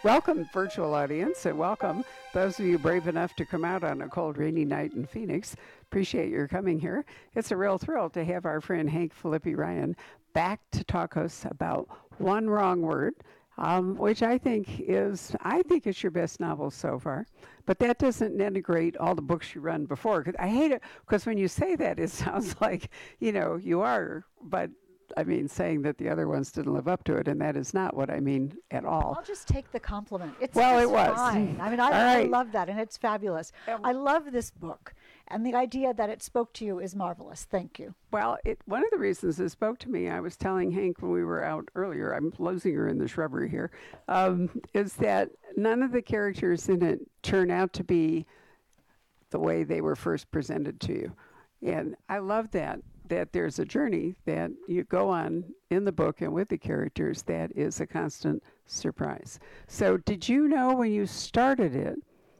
Welcome, virtual audience, and welcome those of you brave enough to come out on a cold, rainy night in Phoenix. Appreciate your coming here. It's a real thrill to have our friend Hank Felipe Ryan back to talk us about One Wrong Word, which I think is your best novel so far. But that doesn't denigrate all the books you run before. 'Cause I hate it because when you say that, it sounds like you are, but. I mean, saying that the other ones didn't live up to it, and that is not what I mean at all. I'll just take the compliment. It's well, just it was fine. I mean, I love that, and it's fabulous. I love this book, and the idea that it spoke to you is marvelous. Thank you. Well, one of the reasons it spoke to me, I was telling Hank when we were out earlier, I'm losing her in the shrubbery here, is that none of the characters in it turn out to be the way they were first presented to you. And I love that there's a journey that you go on in the book and with the characters that is a constant surprise. So did you know when you started it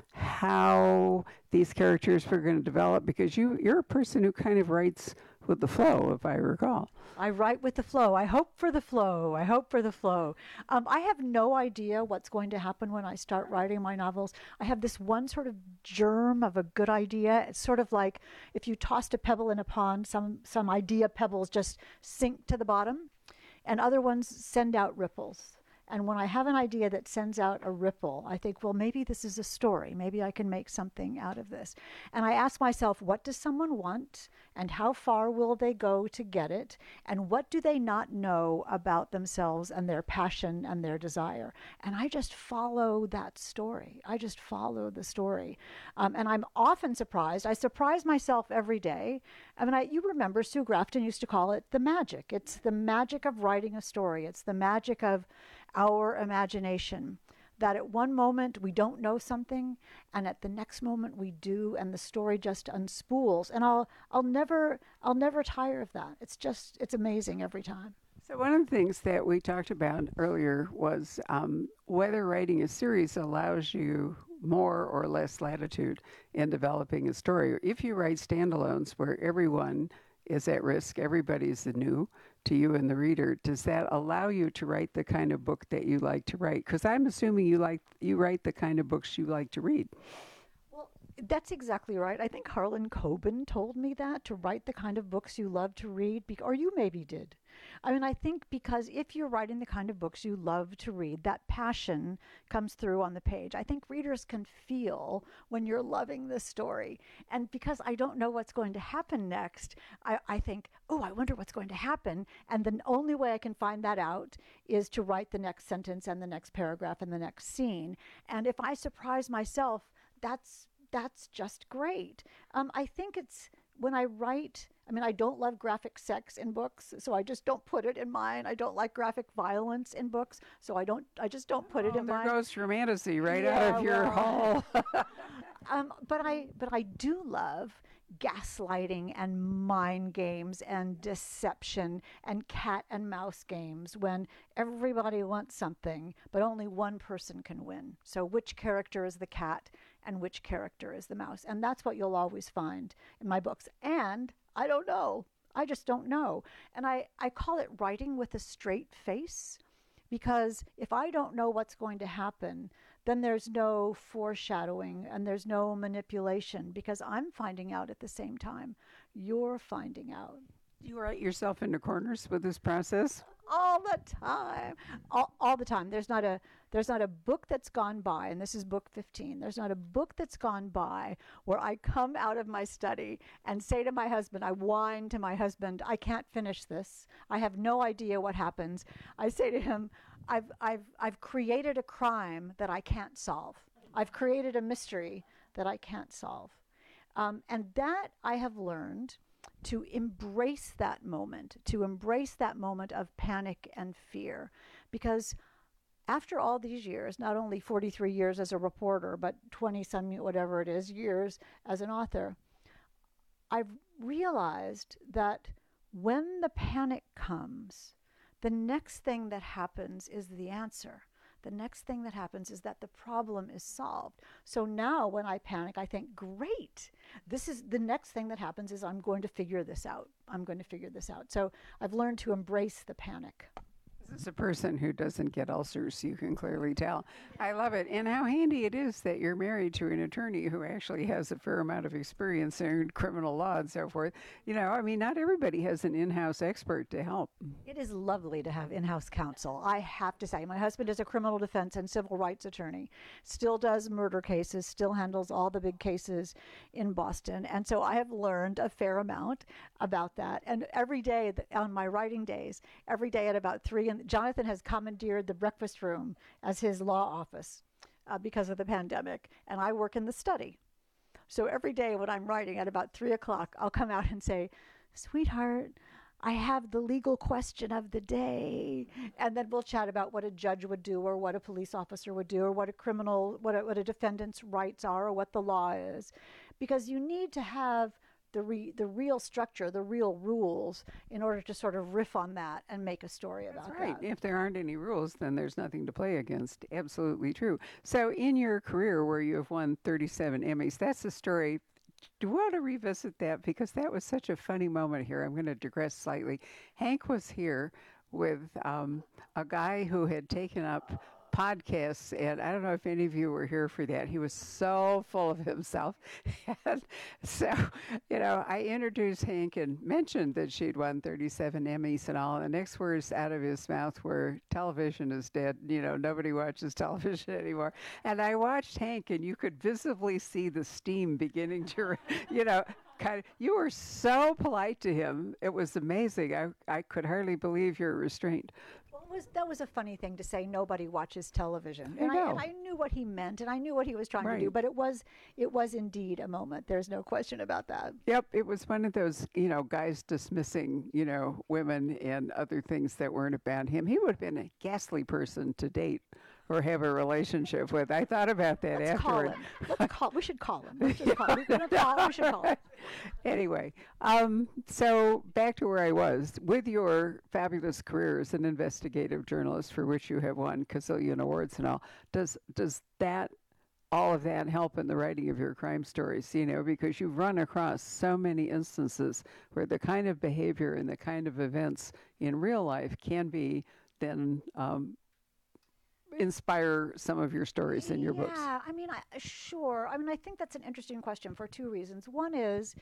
how these characters were going to develop? Because you're a person who kind of writes with the flow, if I recall. I write with the flow. I hope for the flow. I hope for the flow. I have no idea what's going to happen when I start writing my novels. I have this one sort of germ of a good idea. It's sort of like if you tossed a pebble in a pond, some idea pebbles just sink to the bottom, and other ones send out ripples. And when I have an idea that sends out a ripple, I think, well, maybe this is a story. Maybe I can make something out of this. And I ask myself, what does someone want? And how far will they go to get it? And what do they not know about themselves and their passion and their desire? And I just follow that story. I just follow the story. And I'm often surprised. I surprise myself every day. I mean, you remember Sue Grafton used to call it the magic. It's the magic of writing a story. It's the magic of our imagination, that at one moment we don't know something, and at the next moment we do, and the story just unspools. And I'll never tire of that. It's amazing every time. So one of the things that we talked about earlier was whether writing a series allows you more or less latitude in developing a story. If you write standalones where everyone is at risk, everybody's new to you and the reader, does that allow you to write the kind of book that you like to write? Because I'm assuming you write the kind of books you like to read. Well, that's exactly right. I think Harlan Coben told me that, to write the kind of books you love to read, or you maybe did. I mean, I think because if you're writing the kind of books you love to read, that passion comes through on the page. I think readers can feel when you're loving the story. And because I don't know what's going to happen next, I think, oh, I wonder what's going to happen. And the only way I can find that out is to write the next sentence and the next paragraph and the next scene. And if I surprise myself, that's just great. I think it's when I write, I mean, I don't love graphic sex in books, so I just don't put it in mine. I don't like graphic violence in books, so I just don't put it in mine. There goes romantasy right out of your whole. But I do love gaslighting and mind games and deception and cat and mouse games when everybody wants something, but only one person can win. So which character is the cat and which character is the mouse? And that's what you'll always find in my books. And I don't know. I just don't know. And I call it writing with a straight face, because if I don't know what's going to happen, then there's no foreshadowing and there's no manipulation, because I'm finding out at the same time you're finding out. Do you write yourself into corners with this process? All the time. All the time. There's not a book that's gone by, and this is book 15. There's not a book that's gone by where I come out of my study and say to my husband, I whine to my husband, I can't finish this. I have no idea what happens. I say to him, I've created a crime that I can't solve. I've created a mystery that I can't solve. And that I have learned to embrace that moment of panic and fear. Because after all these years, not only 43 years as a reporter, but 20-some, whatever it is, years as an author, I've realized that when the panic comes, the next thing that happens is the answer. The next thing that happens is that the problem is solved. So now when I panic, I think, great, this is the next thing that happens is I'm going to figure this out. I'm going to figure this out. So I've learned to embrace the panic. This is a person who doesn't get ulcers, you can clearly tell. I love it. And how handy it is that you're married to an attorney who actually has a fair amount of experience in criminal law and so forth. I mean, not everybody has an in-house expert to help. It is lovely to have in-house counsel. I have to say, my husband is a criminal defense and civil rights attorney, still does murder cases, still handles all the big cases in Boston. And so I have learned a fair amount about that. And every day on my writing days, every day at about 3, and Jonathan has commandeered the breakfast room as his law office because of the pandemic, and I work in the study. So every day when I'm writing at about 3 o'clock, I'll come out and say, sweetheart, I have the legal question of the day. And then we'll chat about what a judge would do, or what a police officer would do, or what a defendant's rights are, or what the law is. Because you need to have the real structure, the real rules, in order to sort of riff on that and make a story about That's right. that. If there aren't any rules, then there's nothing to play against. Absolutely true. So in your career where you have won 37 Emmys, that's a story. Do you want to revisit that? Because that was such a funny moment here. I'm going to digress slightly. Hank was here with a guy who had taken up podcasts, and I don't know if any of you were here for that. He was so full of himself. And so, I introduced Hank and mentioned that she'd won 37 Emmys and all. And the next words out of his mouth were, television is dead. Nobody watches television anymore. And I watched Hank, and you could visibly see the steam beginning to, you were so polite to him. It was amazing. I could hardly believe your restraint. Well, that was a funny thing to say. Nobody watches television, I know. and I knew what he meant, and I knew what he was trying Right. to do. But it was indeed a moment. There's no question about that. Yep, it was one of those, guys dismissing, women and other things that weren't about him. He would have been a ghastly person to date or have a relationship with. I thought about that Let's afterward. call him. We should call him. Let's just call him. We should call him. Anyway, so back to where I was. With your fabulous career as an investigative journalist, for which you have won gazillion awards and all, does all of that help in the writing of your crime stories? Because you've run across so many instances where the kind of behavior and the kind of events in real life can be then inspire some of your stories in your books. Yeah, sure. I think that's an interesting question for 2 reasons. One is,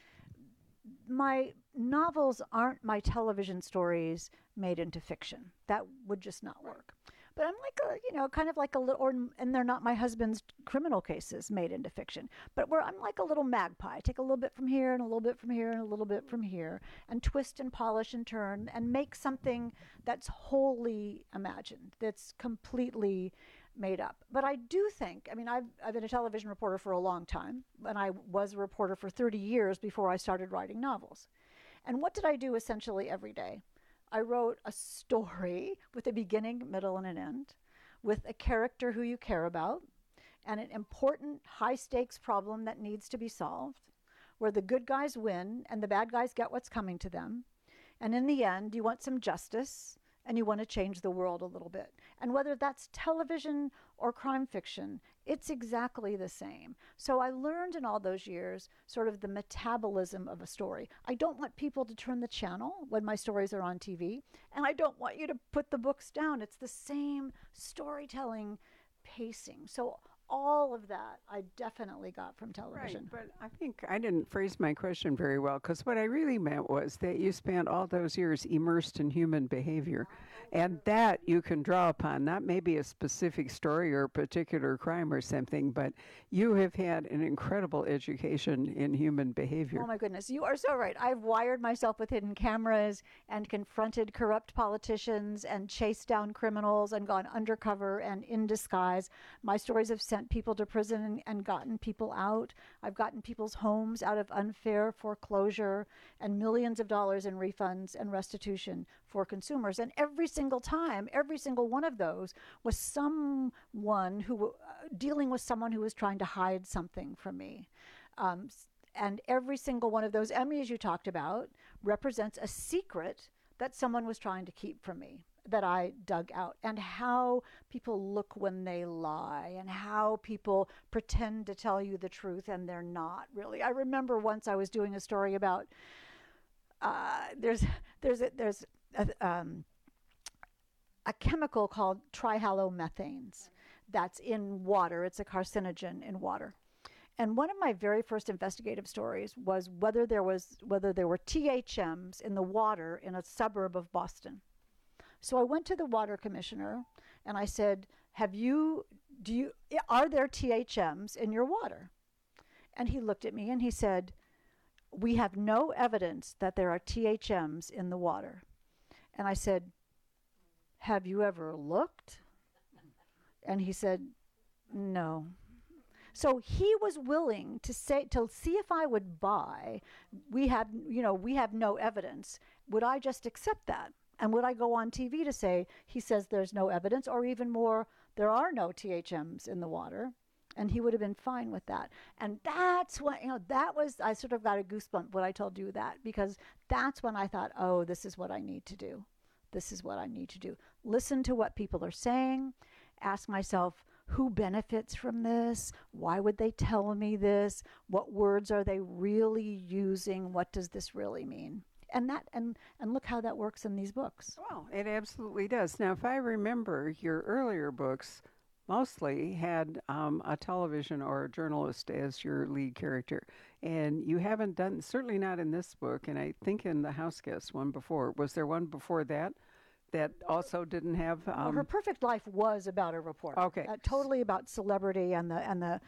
my novels aren't my television stories made into fiction. That would just not work. But I'm like kind of like a little, and they're not my husband's criminal cases made into fiction. But I'm like a little magpie. Take a little bit from here and a little bit from here and a little bit from here, and twist and polish and turn and make something that's wholly imagined, that's completely made up. But I do think, I've been a television reporter for a long time, and I was a reporter for 30 years before I started writing novels. And what did I do essentially every day? I wrote a story with a beginning, middle, and an end, with a character who you care about, and an important high-stakes problem that needs to be solved, where the good guys win and the bad guys get what's coming to them. And in the end, you want some justice, and you want to change the world a little bit. And whether that's television or crime fiction, it's exactly the same. So I learned in all those years sort of the metabolism of a story. I don't want people to turn the channel when my stories are on TV, and I don't want you to put the books down. It's the same storytelling pacing. So all of that I definitely got from television. Right, but I think I didn't phrase my question very well, because what I really meant was that you spent all those years immersed in human behavior, and that you can draw upon, not maybe a specific story or a particular crime or something, but you have had an incredible education in human behavior. Oh my goodness, you are so right. I've wired myself with hidden cameras and confronted corrupt politicians and chased down criminals and gone undercover and in disguise. My stories have sent people to prison and gotten people out. I've gotten people's homes out of unfair foreclosure and millions of dollars in refunds and restitution for consumers. And every single time, every single one of those was someone who dealing with someone who was trying to hide something from me. And every single one of those Emmys you talked about represents a secret that someone was trying to keep from me, that I dug out, and how people look when they lie, and how people pretend to tell you the truth and they're not really. I remember once I was doing a story about there's a a chemical called trihalomethanes that's in water. It's a carcinogen in water. And one of my very first investigative stories was whether there were THMs in the water in a suburb of Boston. So I went to the water commissioner and I said, are there THMs in your water? And he looked at me and he said, we have no evidence that there are THMs in the water. And I said, have you ever looked? And he said, no. So he was willing to see if I would buy, we have no evidence. Would I just accept that? And would I go on TV to say, he says there's no evidence, or even more, there are no THMs in the water? And he would have been fine with that. And that's what, I sort of got a goosebump when I told you that, because that's when I thought, oh, this is what I need to do. This is what I need to do. Listen to what people are saying. Ask myself, who benefits from this? Why would they tell me this? What words are they really using? What does this really mean? And look how that works in these books. Well, it absolutely does. Now, if I remember, your earlier books mostly had a television or a journalist as your lead character. And you haven't done, certainly not in this book, and I think in the House Guest one before. Was there one before that also didn't have? Well, Her Perfect Life was about a reporter. Okay. Totally about celebrity and the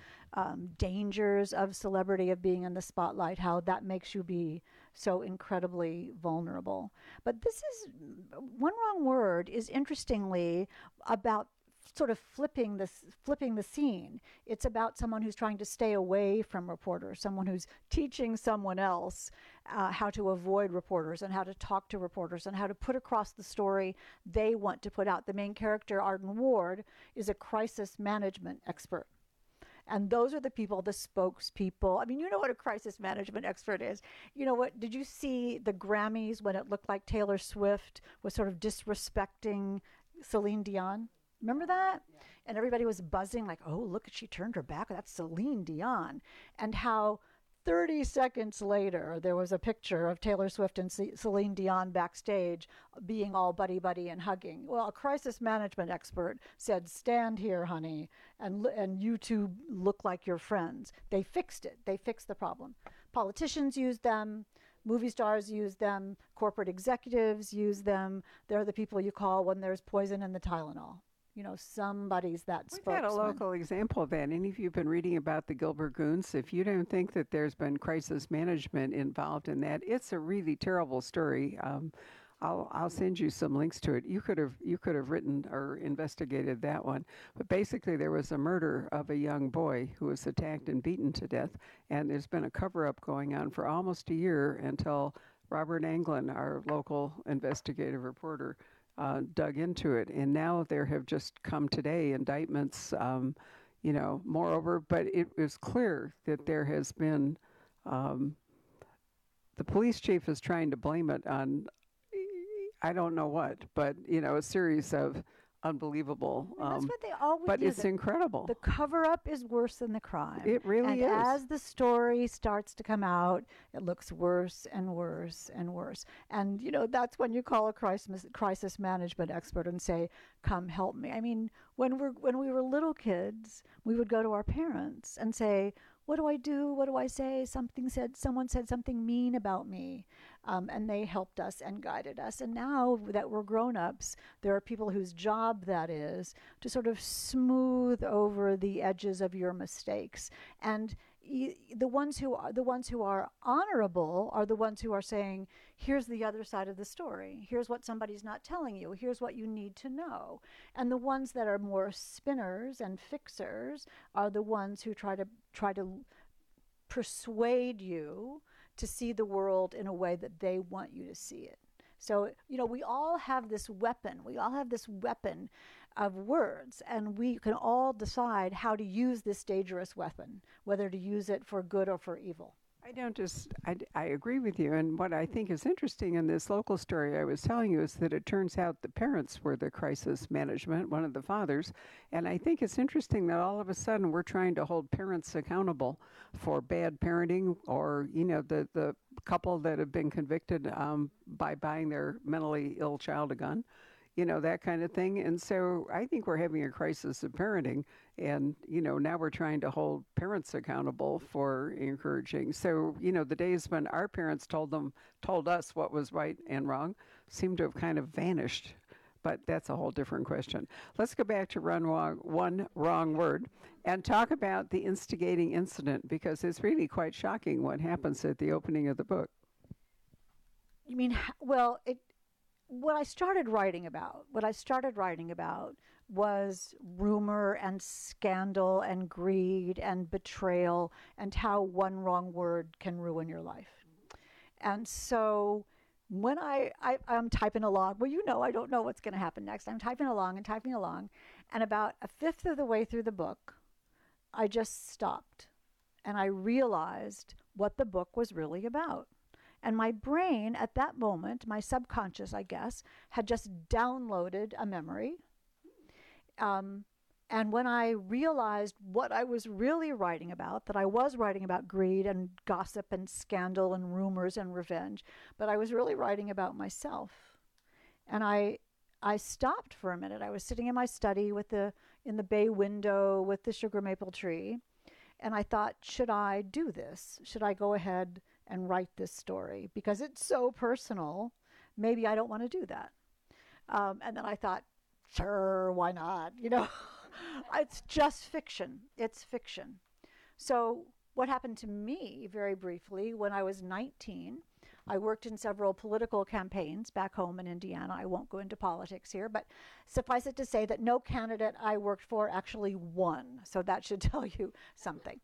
dangers of celebrity, of being in the spotlight, how that makes you be so incredibly vulnerable. But this is, One Wrong Word is interestingly about sort of flipping the scene. It's about someone who's trying to stay away from reporters, someone who's teaching someone else how to avoid reporters and how to talk to reporters and how to put across the story they want to put out. The main character, Arden Ward, is a crisis management expert. And those are the people, the spokespeople. I mean, you know what a crisis management expert is. You know what? Did you see the Grammys when it looked like Taylor Swift was sort of disrespecting Celine Dion? Remember that? Yeah. And everybody was buzzing like, oh, look, she turned her back. That's Celine Dion. And how 30 seconds later, there was a picture of Taylor Swift and Celine Dion backstage being all buddy-buddy and hugging. Well, a crisis management expert said, stand here, honey, and you two look like you're friends. They fixed it. They fixed the problem. Politicians used them. Movie stars use them. Corporate executives use them. They're the people you call when there's poison in the Tylenol. Somebody's that spokesman. We've had a local example of that. Any of you have been reading about the Gilbert Goons? If you don't think that there's been crisis management involved in that, it's a really terrible story. I'll send you some links to it. You could have written or investigated that one. But basically, there was a murder of a young boy who was attacked and beaten to death, and there's been a cover-up going on for almost a year until Robert Anglin, our local investigative reporter, dug into it, and now there have just come today indictments, moreover, but it was clear that there has been, the police chief is trying to blame it on, I don't know what, but, a series of unbelievable. That's what they always but do. it's incredible. The cover-up is worse than the crime. It really is. And as the story starts to come out, it looks worse and worse and worse. And, that's when you call a crisis management expert and say, come help me. I mean, when we were little kids, we would go to our parents and say, what do I do? What do I say? Someone said something mean about me. And they helped us and guided us. And now that we're grown-ups, there are people whose job that is to sort of smooth over the edges of your mistakes. And the ones who are honorable are the ones who are saying, here's the other side of the story. Here's what somebody's not telling you. Here's what you need to know. And the ones that are more spinners and fixers are the ones who try to persuade you to see the world in a way that they want you to see it. So, we all have this weapon. We all have this weapon of words, and we can all decide how to use this dangerous weapon, whether to use it for good or for evil. I agree with you. And what I think is interesting in this local story I was telling you is that it turns out the parents were the crisis management, one of the fathers. And I think it's interesting that all of a sudden we're trying to hold parents accountable for bad parenting, or, the couple that have been convicted by buying their mentally ill child a gun. that kind of thing. And so I think we're having a crisis of parenting. And, now we're trying to hold parents accountable for encouraging. So, the days when our parents told us what was right and wrong seem to have kind of vanished. But that's a whole different question. Let's go back to one wrong word and talk about the instigating incident, because it's really quite shocking what happens at the opening of the book. You mean, well, what I started writing about was rumor and scandal and greed and betrayal and how one wrong word can ruin your life. And so when I'm typing along, well, I don't know what's going to happen next. I'm typing along, and about a fifth of the way through the book, I just stopped and I realized what the book was really about. And my brain at that moment, my subconscious, I guess, had just downloaded a memory. And when I realized what I was really writing about, that I was writing about greed and gossip and scandal and rumors and revenge, but I was really writing about myself. And I stopped for a minute. I was sitting in my study in the bay window with the sugar maple tree. And I thought, should I do this? Should I go ahead and write this story? Because it's so personal, maybe I don't want to do that. And then I thought, sure, why not? It's just fiction. It's fiction. So what happened to me, very briefly, when I was 19, I worked in several political campaigns back home in Indiana. I won't go into politics here, but suffice it to say that no candidate I worked for actually won. So that should tell you something.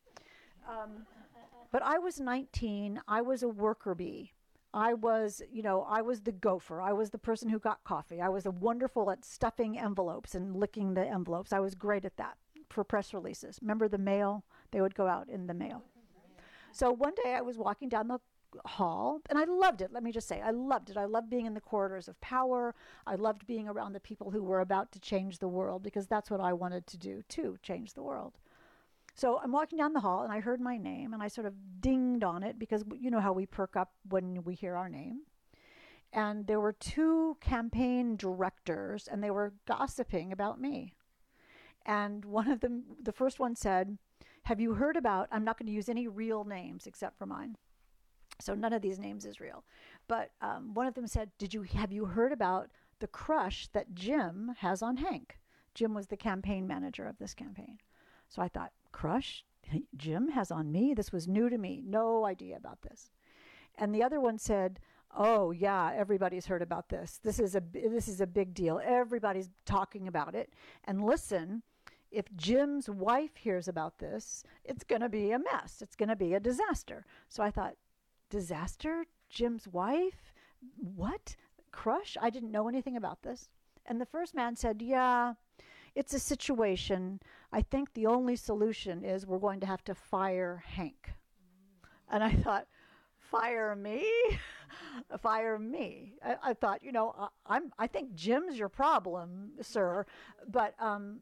But I was 19. I was a worker bee. I was the gopher. I was the person who got coffee. I was wonderful at stuffing envelopes and licking the envelopes. I was great at that for press releases. Remember the mail? They would go out in the mail. So one day I was walking down the hall, and I loved it. Let me just say, I loved it. I loved being in the corridors of power. I loved being around the people who were about to change the world, because that's what I wanted to do too, change the world. So I'm walking down the hall and I heard my name and I sort of dinged on it, because you know how we perk up when we hear our name. And there were two campaign directors and they were gossiping about me. And one of them, the first one said, have you heard about, I'm not going to use any real names except for mine. So none of these names is real. But one of them said, have you heard about the crush that Jim has on Hank? Jim was the campaign manager of this campaign. So I thought, crush Jim has on me? This was new to me. No idea about this. And the other one said, oh yeah, everybody's heard about this. This is a big deal. Everybody's talking about it. And listen, if Jim's wife hears about this, it's going to be a mess. It's going to be a disaster. So I thought, disaster? Jim's wife? What? Crush? I didn't know anything about this. And the first man said, yeah, it's a situation. I think the only solution is we're going to have to fire Hank. And I thought, fire me? Fire me? I thought, I think Jim's your problem, sir. But I'm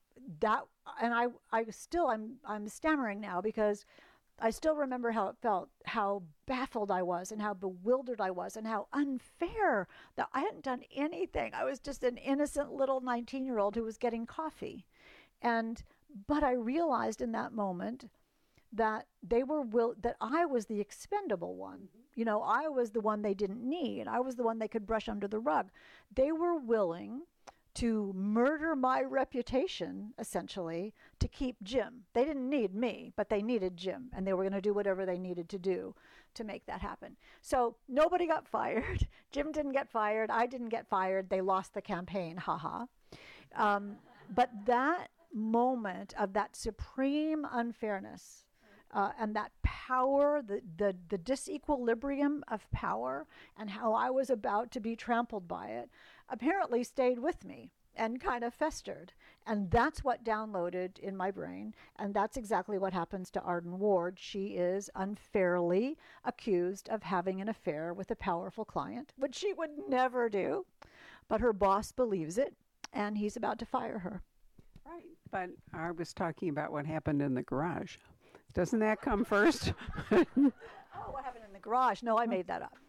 stammering now, because I still remember how it felt, how baffled I was and how bewildered I was and how unfair that I hadn't done anything. I was just an innocent little 19-year-old who was getting coffee. But I realized in that moment that that I was the expendable one. I was the one they didn't need. I was the one they could brush under the rug. They were willing to murder my reputation, essentially, to keep Jim. They didn't need me, but they needed Jim, and they were going to do whatever they needed to do to make that happen. So nobody got fired. Jim didn't get fired. I didn't get fired. They lost the campaign. Ha ha. But that moment of that supreme unfairness and that power, the disequilibrium of power, and how I was about to be trampled by it, apparently stayed with me and kind of festered. And that's what downloaded in my brain. And that's exactly what happens to Arden Ward. She is unfairly accused of having an affair with a powerful client, which she would never do. But her boss believes it, and he's about to fire her. Right. But I was talking about what happened in the garage. Doesn't that come first? Oh, what happened in the garage? No, I made that up.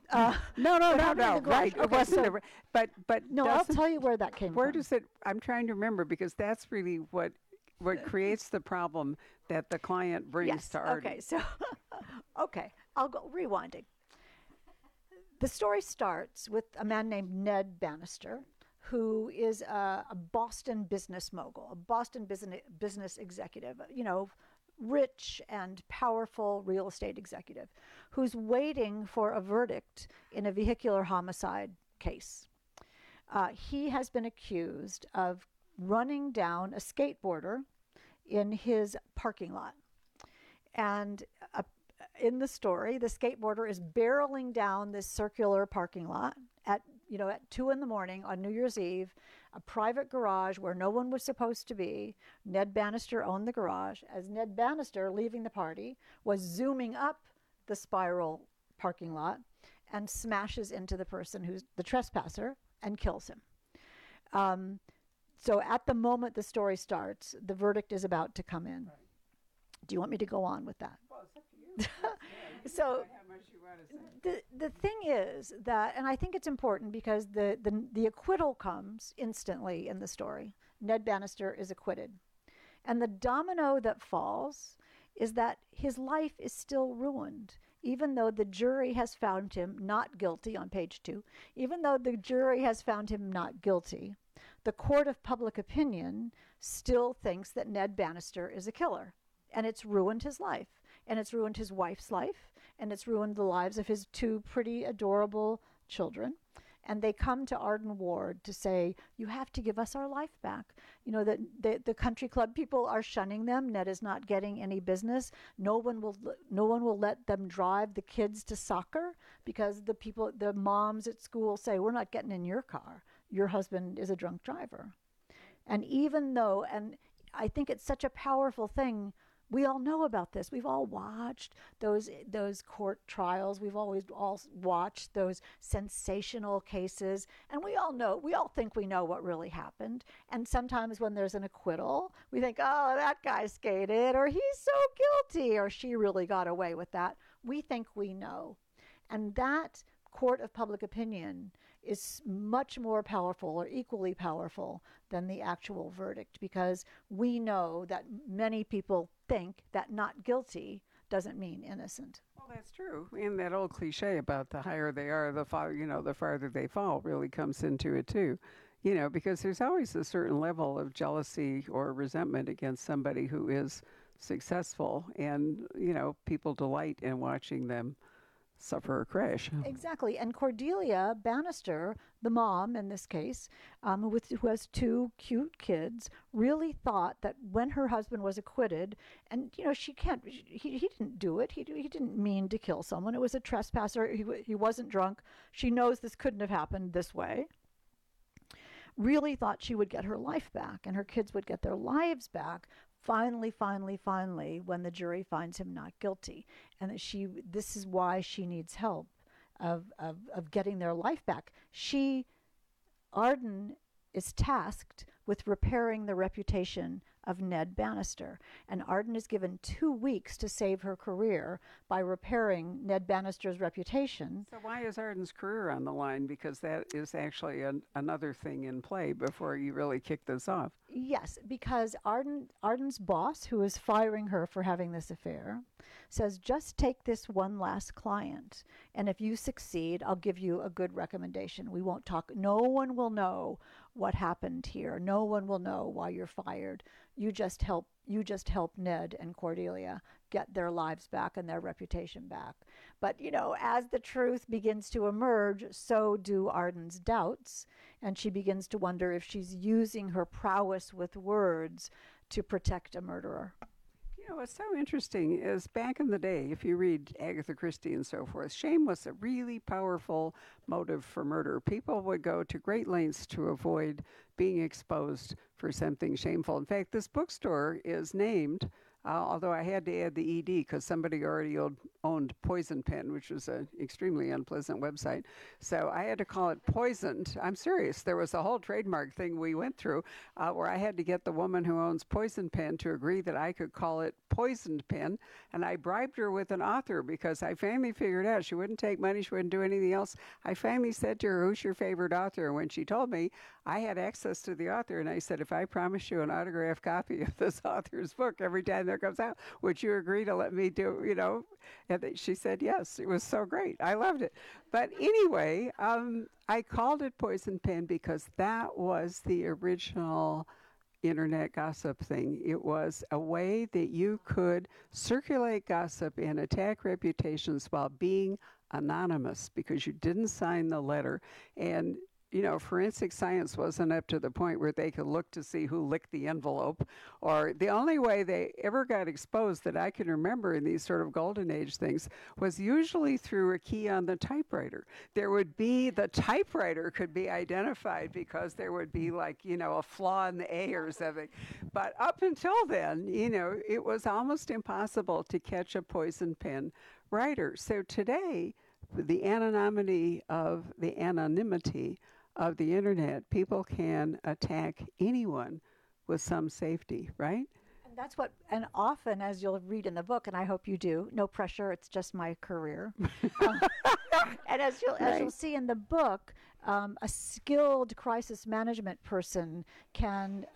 No, no, what no, happened in no. the garage? Right. It Okay, wasn't. so But no, I'll doesn't, tell you where that came where from. does it? I'm trying to remember because that's really what creates the problem that the client brings Yes. to Arden. Okay. So, okay, I'll go rewinding. The story starts with a man named Ned Bannister, who is a Boston business mogul, a Boston business executive, rich and powerful real estate executive, who's waiting for a verdict in a vehicular homicide case. He has been accused of running down a skateboarder in his parking lot. And in the story, the skateboarder is barreling down this circular parking lot at 2 in the morning on New Year's Eve, a private garage where no one was supposed to be. Ned Bannister owned the garage. As Ned Bannister, leaving the party, was zooming up the spiral parking lot and smashes into the person who's the trespasser and kills him. So at the moment the story starts, the verdict is about to come in. Right. Do you want me to go on with that? Well, it's up to you. So the thing is that, and I think it's important because the acquittal comes instantly in the story. Ned Bannister is acquitted. And the domino that falls is that his life is still ruined, even though the jury has found him not guilty on page 2. Even though the jury has found him not guilty, the court of public opinion still thinks that Ned Bannister is a killer. And it's ruined his life. And it's ruined his wife's life. And it's ruined the lives of his 2 pretty adorable children. And they come to Arden Ward to say, you have to give us our life back. The country club people are shunning them. Ned is not getting any business. No one will let them drive the kids to soccer because the moms at school say, we're not getting in your car. Your husband is a drunk driver. And even though, and I think it's such a powerful thing, we all know about this. We've all watched those court trials. We've always all watched those sensational cases. And we all think we know what really happened. And sometimes when there's an acquittal, we think, oh, that guy skated, or he's so guilty, or she really got away with that. We think we know. And that court of public opinion is much more powerful or equally powerful than the actual verdict, because we know that many people think that not guilty doesn't mean innocent. Well, that's true. And that old cliche about the higher they are, the farther they fall really comes into it too. Because there's always a certain level of jealousy or resentment against somebody who is successful, and people delight in watching them suffer a crash. Exactly. And Cordelia Bannister, the mom in this case, who has 2 cute kids, really thought that when her husband was acquitted, and he didn't do it. He didn't mean to kill someone. It was a trespasser. He wasn't drunk. She knows this couldn't have happened this way. Really thought she would get her life back and her kids would get their lives back. Finally, when the jury finds him not guilty, and that this is why she needs help of getting their life back. Arden is tasked with repairing the reputation of Ned Bannister, and Arden is given 2 weeks to save her career by repairing Ned Bannister's reputation. So why is Arden's career on the line? Because that is actually another thing in play before you really kick this off. Yes, because Arden's boss, who is firing her for having this affair, says, just take this one last client, and if you succeed, I'll give you a good recommendation. We won't talk. No one will know what happened here. No one will know why you're fired. You just help Ned and Cordelia get their lives back and their reputation back. But, as the truth begins to emerge, so do Arden's doubts, and she begins to wonder if she's using her prowess with words to protect a murderer. What's so interesting is back in the day, if you read Agatha Christie and so forth, shame was a really powerful motive for murder. People would go to great lengths to avoid being exposed for something shameful. In fact, this bookstore is named although I had to add the ED because somebody already owned Poison Pen, which was an extremely unpleasant website. So I had to call it Poisoned. I'm serious. There was a whole trademark thing we went through where I had to get the woman who owns Poison Pen to agree that I could call it Poisoned Pen. And I bribed her with an author because I finally figured out she wouldn't take money, she wouldn't do anything else. I finally said to her, "Who's your favorite author?" And when she told me, I had access to the author. And I said, "If I promise you an autographed copy of this author's book every time there comes out, would you agree to let me do, you know?" And she said yes. It was so great. I loved it. But anyway, I called it Poison Pen because that was the original internet gossip thing. It was a way that you could circulate gossip and attack reputations while being anonymous because you didn't sign the letter. And you know, forensic science wasn't up to the point where they could look to see who licked the envelope. Or the only way they ever got exposed that I can remember in these sort of golden age things was usually through a key on the typewriter. There would be, the typewriter could be identified because there would be like, you know, a flaw in the A or something. But up until then, you know, it was almost impossible to catch a poison pen writer. So today, the anonymity of the internet, people can attack anyone with some safety, right? And that's what, and often, as you'll read in the book, and I hope you do, no pressure, it's just my career. And as you'll see in the book, a skilled crisis management person can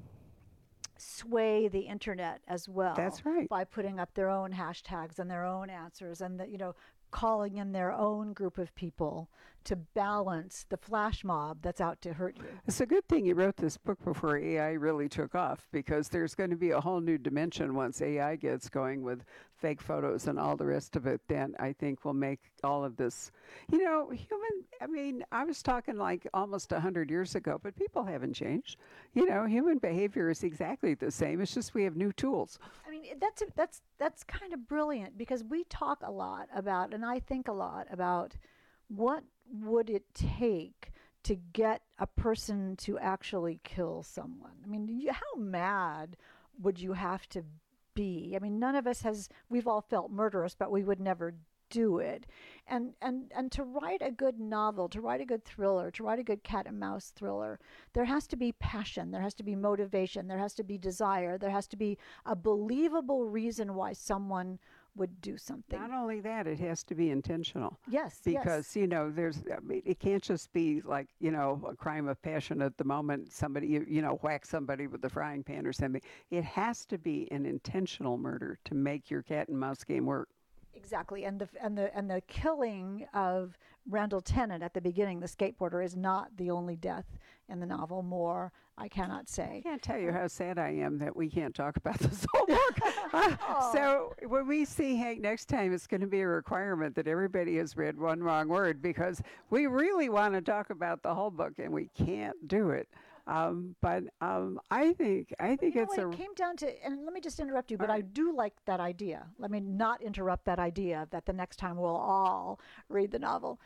sway the internet as well. That's right. By putting up their own hashtags and their own answers and the, you know, calling in their own group of people to balance the flash mob that's out to hurt you. It's a good thing you wrote this book before AI really took off, because there's going to be a whole new dimension once AI gets going with fake photos and all the rest of it. Then I think will make all of this, you know, I was talking like almost 100 years ago, but people haven't changed. You know, human behavior is exactly the same. It's just we have new tools. I mean, that's kind of brilliant, because we talk a lot about, and I think a lot about, what would it take to get a person to actually kill someone? I mean, how mad would you have to be? I mean, none of us we've all felt murderous, but we would never do it. And to write a good novel, to write a good thriller, to write a good cat and mouse thriller, there has to be passion, there has to be motivation, there has to be desire, there has to be a believable reason why someone would do something. Not only that, it has to be intentional. Yes, because you know, it can't just be like, you know, a crime of passion at the moment. Somebody, you know, whacks somebody with a frying pan or something. It has to be an intentional murder to make your cat and mouse game work. Exactly, and the killing of Randall Tennant at the beginning, the skateboarder, is not the only death in the novel. More, I cannot say. I can't tell you how sad I am that we can't talk about this whole book. So when we see Hank next time, it's going to be a requirement that everybody has read One Wrong Word, because we really want to talk about the whole book and we can't do it. But I think it's it came down to, and let me just interrupt you, but I do like that idea. Let me not interrupt that idea that the next time we'll all read the novel.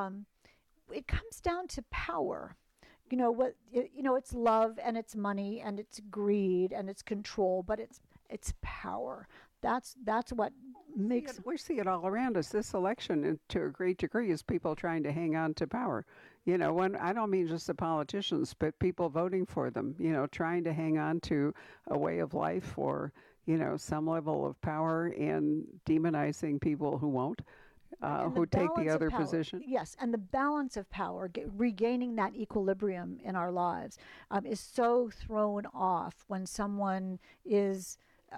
It comes down to power. You know it's love and it's money and it's greed and it's control, but it's power. That's what makes. We see it all around us. This election, to a great degree, is people trying to hang on to power. You know, I don't mean just the politicians, but people voting for them, you know, trying to hang on to a way of life or, you know, some level of power, and demonizing people who won't, who take the other position. Yes, and the balance of power, regaining that equilibrium in our lives, is so thrown off when someone is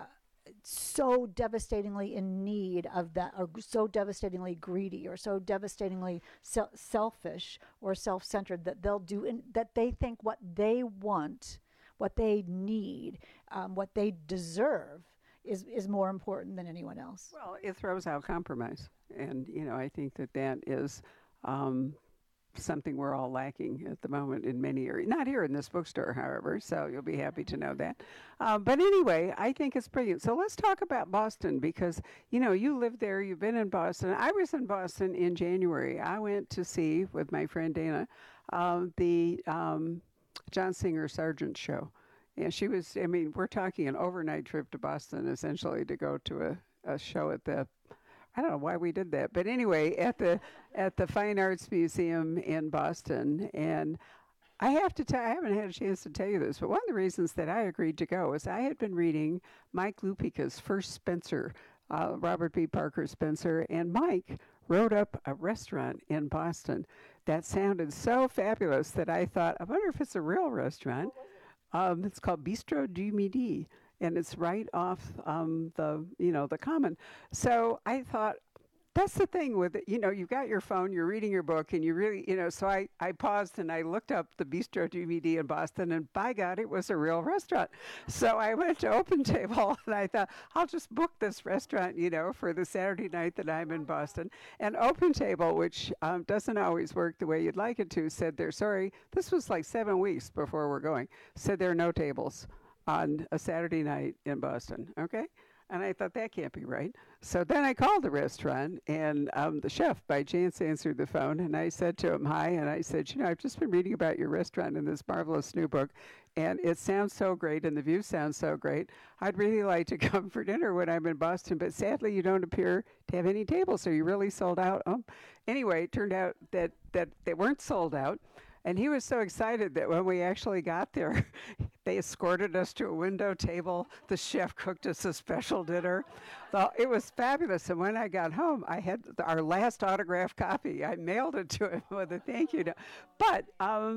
so devastatingly in need of that, or so devastatingly greedy, or so devastatingly selfish or self-centered, that they'll do, that they think what they want, what they need, what they deserve is more important than anyone else. Well, it throws out compromise. And, you know, I think that is something we're all lacking at the moment in many areas. Not here in this bookstore, however, so you'll be happy to know that. But anyway, I think it's brilliant. So let's talk about Boston, because, you know, you live there, you've been in Boston. I was in Boston in January. I went to see, with my friend Dana, the John Singer Sargent show. Yeah, she was. I mean, we're talking an overnight trip to Boston, essentially, to go to a show at the. I don't know why we did that, but anyway, at the Fine Arts Museum in Boston, and I have to tell. I haven't had a chance to tell you this, but one of the reasons that I agreed to go is I had been reading Mike Lupica's first Spencer, Robert B. Parker Spencer, and Mike wrote up a restaurant in Boston that sounded so fabulous that I thought, I wonder if it's a real restaurant. It's called Bistro du Midi, and it's right off the common. So I thought, that's the thing with it. You've got your phone, you're reading your book, and you really, so I paused and I looked up the Bistro DVD in Boston, and by God, it was a real restaurant. So I went to Open Table, and I thought, I'll just book this restaurant, for the Saturday night that I'm in Boston. And Open Table, which doesn't always work the way you'd like it to, said they're sorry. This was like 7 weeks before we're going. Said there are no tables on a Saturday night in Boston. Okay. And I thought, that can't be right. So then I called the restaurant, and the chef by chance answered the phone, and I said to him, hi, and I said, I've just been reading about your restaurant in this marvelous new book, and it sounds so great, and the view sounds so great. I'd really like to come for dinner when I'm in Boston, but sadly you don't appear to have any tables, so you really sold out. Anyway, it turned out that they weren't sold out. And he was so excited that when we actually got there, they escorted us to a window table. The chef cooked us a special dinner. It was fabulous. And when I got home, I had our last autographed copy. I mailed it to him with a thank you note. But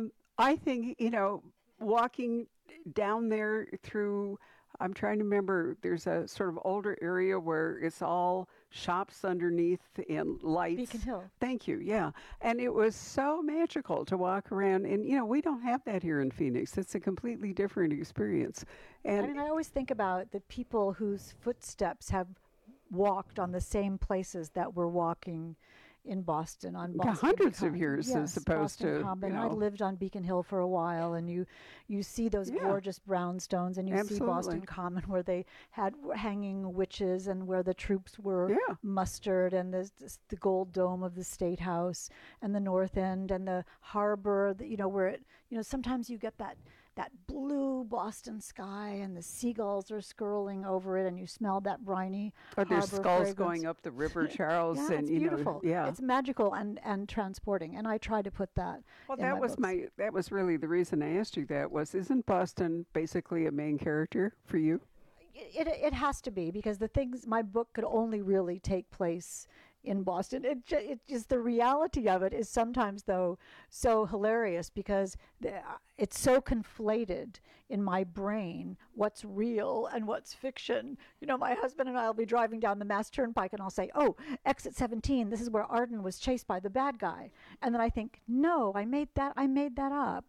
I think, walking down there through, I'm trying to remember, there's a sort of older area where it's all shops underneath and lights. Beacon Hill. Thank you, yeah. And it was so magical to walk around. And, we don't have that here in Phoenix. It's a completely different experience. And I always think about the people whose footsteps have walked on the same places that we're walking in Boston on Boston hundreds Common. of years Yes, as opposed Boston to Common. I lived on Beacon Hill for a while, and you see those gorgeous brownstones, and you see Boston Common where they had hanging witches, and where the troops were mustered, and the gold dome of the State House, and the North End, and the harbor. Where it sometimes you get that blue Boston sky, and the seagulls are skirling over it, and you smell that briny there's harbor skulls fragrance. going up the River Charles. Yeah, and it's beautiful. Yeah. It's magical and transporting, and I try to put that. Well, in that my was books. that was really the reason I asked you that isn't Boston basically a main character for you? It has to be, because my book could only really take place in Boston. It just, the reality of it is sometimes, though, so hilarious, because it's so conflated in my brain what's real and what's fiction. My husband and I will be driving down the Mass Turnpike, and I'll say, oh, exit 17, this is where Arden was chased by the bad guy. And then I think, no, I made that up,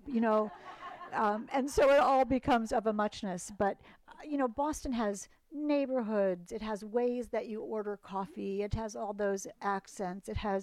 and so it all becomes of a muchness. But, Boston has neighborhoods, it has ways that you order coffee, it has all those accents, it has,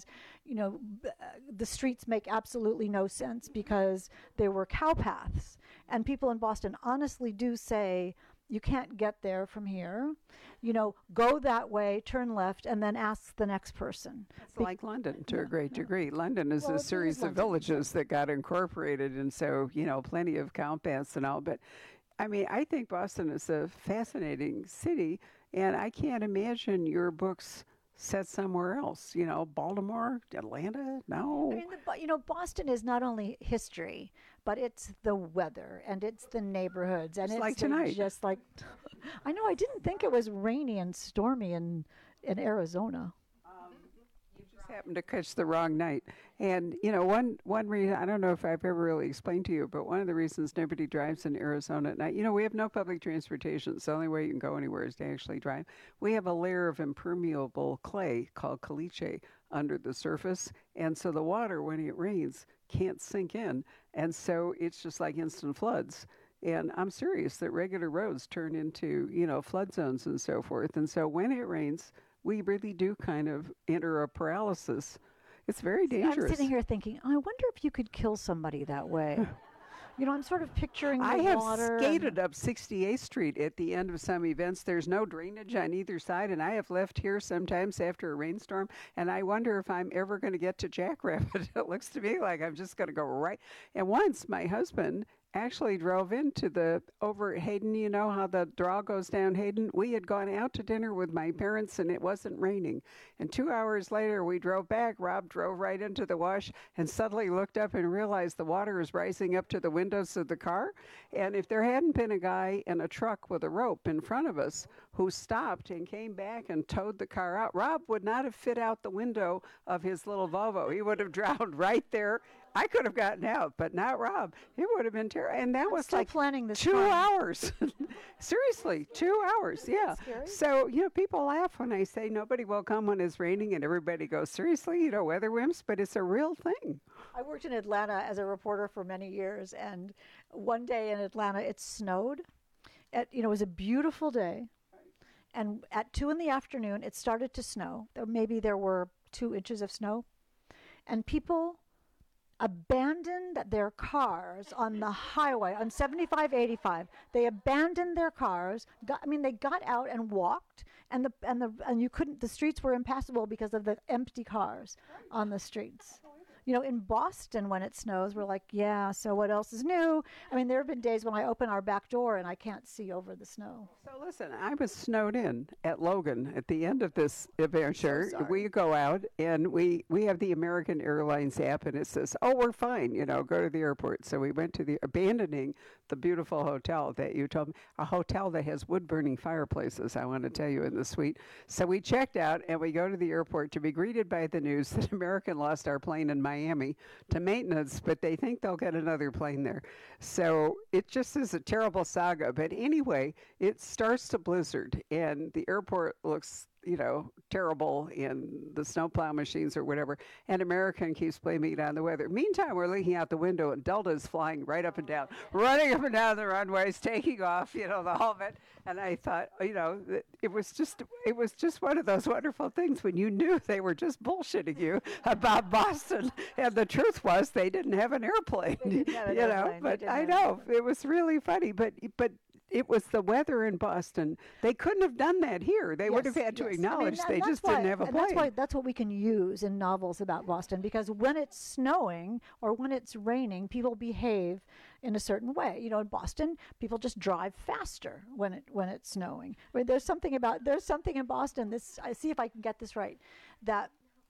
the streets make absolutely no sense because there were cow paths. And people in Boston honestly do say, you can't get there from here. Go that way, turn left, and then ask the next person. It's like London to a great degree. London is a series of villages that got incorporated, and so, plenty of cow paths and all. But I mean, I think Boston is a fascinating city, and I can't imagine your books set somewhere else. Baltimore, Atlanta, no. I mean, Boston is not only history, but it's the weather, and it's the neighborhoods, and Just it's like tonight. Just like, I know, I didn't think it was rainy and stormy in Arizona. Happened to catch the wrong night. And one reason, I don't know if I've ever really explained to you, but one of the reasons nobody drives in Arizona at night, we have no public transportation, so the only way you can go anywhere is to actually drive. We have a layer of impermeable clay called caliche under the surface, and so the water, when it rains, can't sink in, and so it's just like instant floods. And I'm serious that regular roads turn into flood zones and so forth. And so when it rains, we really do kind of enter a paralysis. It's very dangerous. I'm sitting here thinking, I wonder if you could kill somebody that way. I'm sort of picturing the water. I have skated up 68th Street at the end of some events. There's no drainage on either side, and I have left here sometimes after a rainstorm, and I wonder if I'm ever going to get to Jackrabbit. It looks to me like I'm just going to go right. And once my husband actually drove into the over Hayden. You know how the draw goes down Hayden? We had gone out to dinner with my parents and it wasn't raining. And 2 hours later, we drove back. Rob drove right into the wash and suddenly looked up and realized the water was rising up to the windows of the car. And if there hadn't been a guy in a truck with a rope in front of us who stopped and came back and towed the car out, Rob would not have fit out the window of his little Volvo. He would have drowned right there. I could have gotten out, but not Rob. It would have been terrible. And that was still like planning this 2 time. hours. Seriously, 2 hours. Yeah. scary? So, people laugh when I say nobody will come when it's raining and everybody goes, seriously, weather wimps, but it's a real thing. I worked in Atlanta as a reporter for many years, and one day in Atlanta it snowed. It was a beautiful day, and at 2 in the afternoon it started to snow. Maybe there were 2 inches of snow, and people abandoned their cars on the highway on 7585. They abandoned their cars. They got out and walked, and you couldn't. The streets were impassable because of the empty cars on the streets. In Boston, when it snows, we're like, yeah, so what else is new? There have been days when I open our back door and I can't see over the snow. So listen, I was snowed in at Logan at the end of this adventure. So sorry. We go out and we have the American Airlines app and it says, oh, we're fine, go to the airport. So we went to abandoning the beautiful hotel that you told me, a hotel that has wood-burning fireplaces, I want to tell you, in the suite. So we checked out and we go to the airport to be greeted by the news that American lost our plane in Miami to maintenance, but they think they'll get another plane there. So it just is a terrible saga. But anyway, it starts to blizzard and the airport looks terrible in the snowplow machines or whatever, and American keeps blaming it on the weather. Meantime, we're looking out the window and Delta's flying right up and down, running up and down the runways, taking off, the whole of it. And I thought, it was just one of those wonderful things when you knew they were just bullshitting you about Boston, and the truth was they didn't have an airplane. They didn't have an airplane. But I know it was really funny, but it was the weather in Boston. They couldn't have done that here. They would have had to acknowledge they just didn't have a plane. That's what we can use in novels about Boston, because when it's snowing or when it's raining, people behave in a certain way. In Boston, people just drive faster when it's snowing. There's something in Boston. I see if I can get this right. That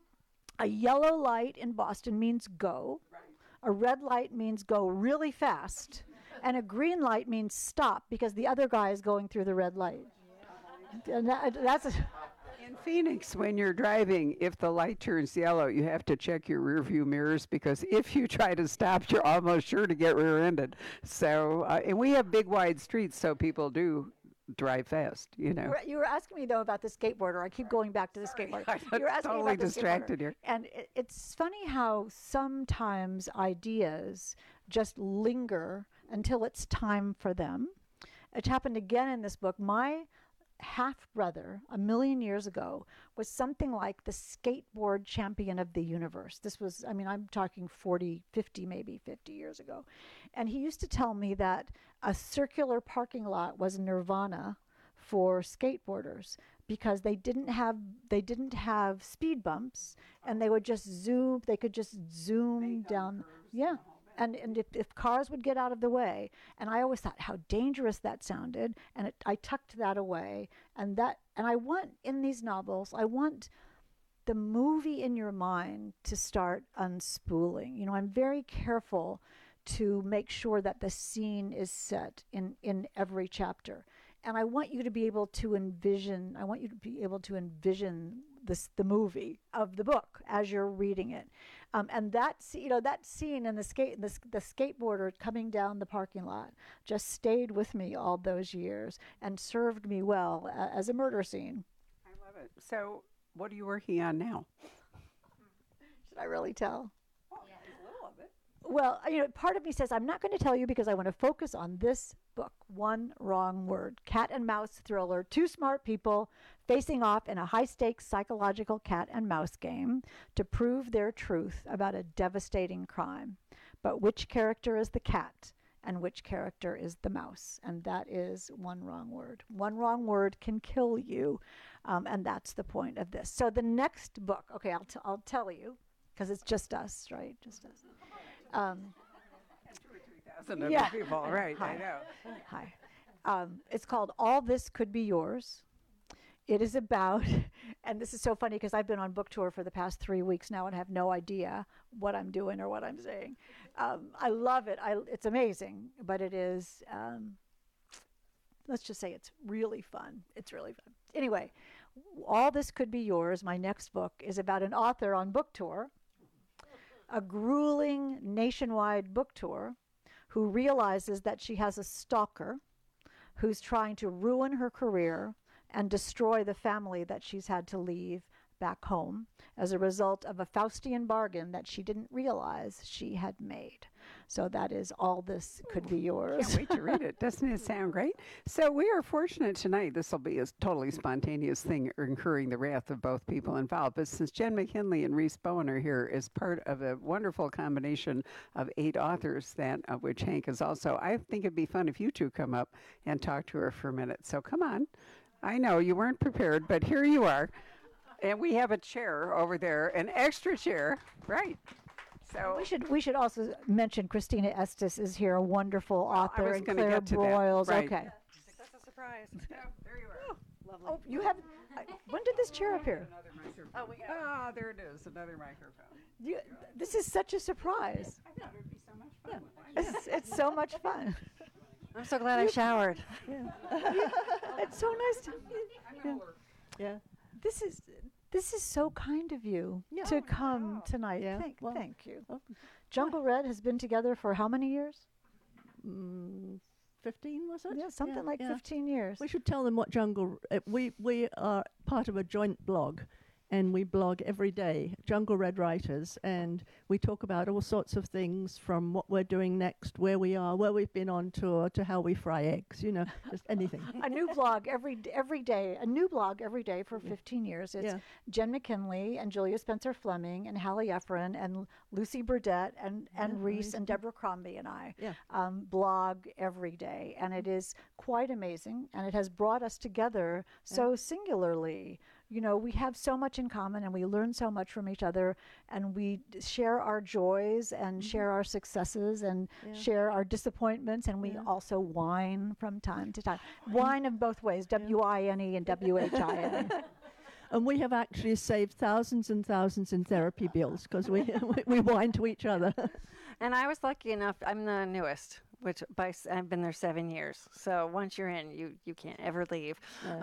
a yellow light in Boston means go. A red light means go really fast. And a green light means stop because the other guy is going through the red light. And that's in Phoenix, when you're driving, if the light turns yellow, you have to check your rear view mirrors because if you try to stop, you're almost sure to get rear-ended. So, and we have big, wide streets, so people do drive fast, You were asking me, though, about the skateboarder. I keep going back to the skateboarder. I'm totally distracted here. And it's funny how sometimes ideas just linger until it's time for them. It happened again in this book. My half-brother, 1,000,000 years ago, was something like the skateboard champion of the universe. This was, I'm talking 40, 50, maybe 50 years ago. And he used to tell me that a circular parking lot was nirvana for skateboarders because they didn't have speed bumps, and they could just zoom down. Yeah. And if cars would get out of the way, and I always thought how dangerous that sounded, and I tucked that away, and I want in these novels, I want the movie in your mind to start unspooling. I'm very careful to make sure that the scene is set in every chapter, and I want you to be able to envision. The movie of the book as you're reading it, and that scene in the skateboarder coming down the parking lot just stayed with me all those years and served me well as a murder scene. I love it. So, what are you working on now? Should I really tell? Oh, yeah, a little of it. Well, part of me says I'm not going to tell you because I want to focus on this book. One wrong word. Cat and mouse thriller. 2 smart people facing off in a high-stakes psychological cat and mouse game to prove their truth about a devastating crime. But which character is the cat and which character is the mouse? And that is one wrong word. One wrong word can kill you, and that's the point of this. So the next book, okay, I'll tell you, because it's just us, right? Just us. 10,000 other Yeah. people, right? I Hi. know. Hi. It's called All This Could Be Yours. It is about, and this is so funny because I've been on book tour for the past 3 weeks now and have no idea what I'm doing or what I'm saying. I love it. It's amazing, but it is, let's just say it's really fun. It's really fun. Anyway, All This Could Be Yours, my next book, is about an author on book tour, a grueling nationwide book tour, who realizes that she has a stalker who's trying to ruin her career and destroy the family that she's had to leave back home as a result of a Faustian bargain that she didn't realize she had made. So that is All This Could Be Yours. Can't wait to read it. Doesn't it sound great? So we are fortunate tonight. This will be a totally spontaneous thing, incurring the wrath of both people involved. But since Jen McKinley and Reese Bowen are here as part of a wonderful combination of 8 authors, that of which Hank is also, I think it'd be fun if you two come up and talk to her for a minute. So come on. I know you weren't prepared, but here you are. And we have a chair over there, an extra chair, right? So We should also mention Christina Estes is here, a wonderful author, was and gonna Claire get to that. Broyles. Right. Okay. That's a surprise. there you are. Lovely. Oh, you have. When did this chair appear? Another microphone. Oh, we got Ah, there it is, another microphone. This is such a surprise. I thought it would be so much fun. It's so much fun. I'm so glad I showered. It's so nice to. I'm gonna work. Yeah. This is so kind of you Yeah. to come tonight. Yeah, Thank well, you. oh. Jungle Red has been together for how many years? 15 was it? Yeah, something like yeah. 15 years. We should tell them what Jungle. We are part of a joint blog, and we blog every day, Jungle Red Writers, and we talk about all sorts of things from what we're doing next, where we are, where we've been on tour, to how we fry eggs. You know, just anything. A new blog every day. A new blog every day for 15 years. It's Yeah. Jen McKinley and Julia Spencer Fleming and Hallie Efron and Lucy Burdett and Reese and Deborah Crombie and I Yeah. blog every day, and it is quite amazing, and it has brought us together so singularly. You know, we have so much in common, and we learn so much from each other, and we share our joys and share our successes and share our disappointments, and we also whine from time to time. Whine in both ways, W-I-N-E and W-H-I-N. And we have actually saved thousands and thousands in therapy bills because we we whine to each other. And I was lucky enough, I'm the newest, which I've been there 7 years. So once you're in, you can't ever leave.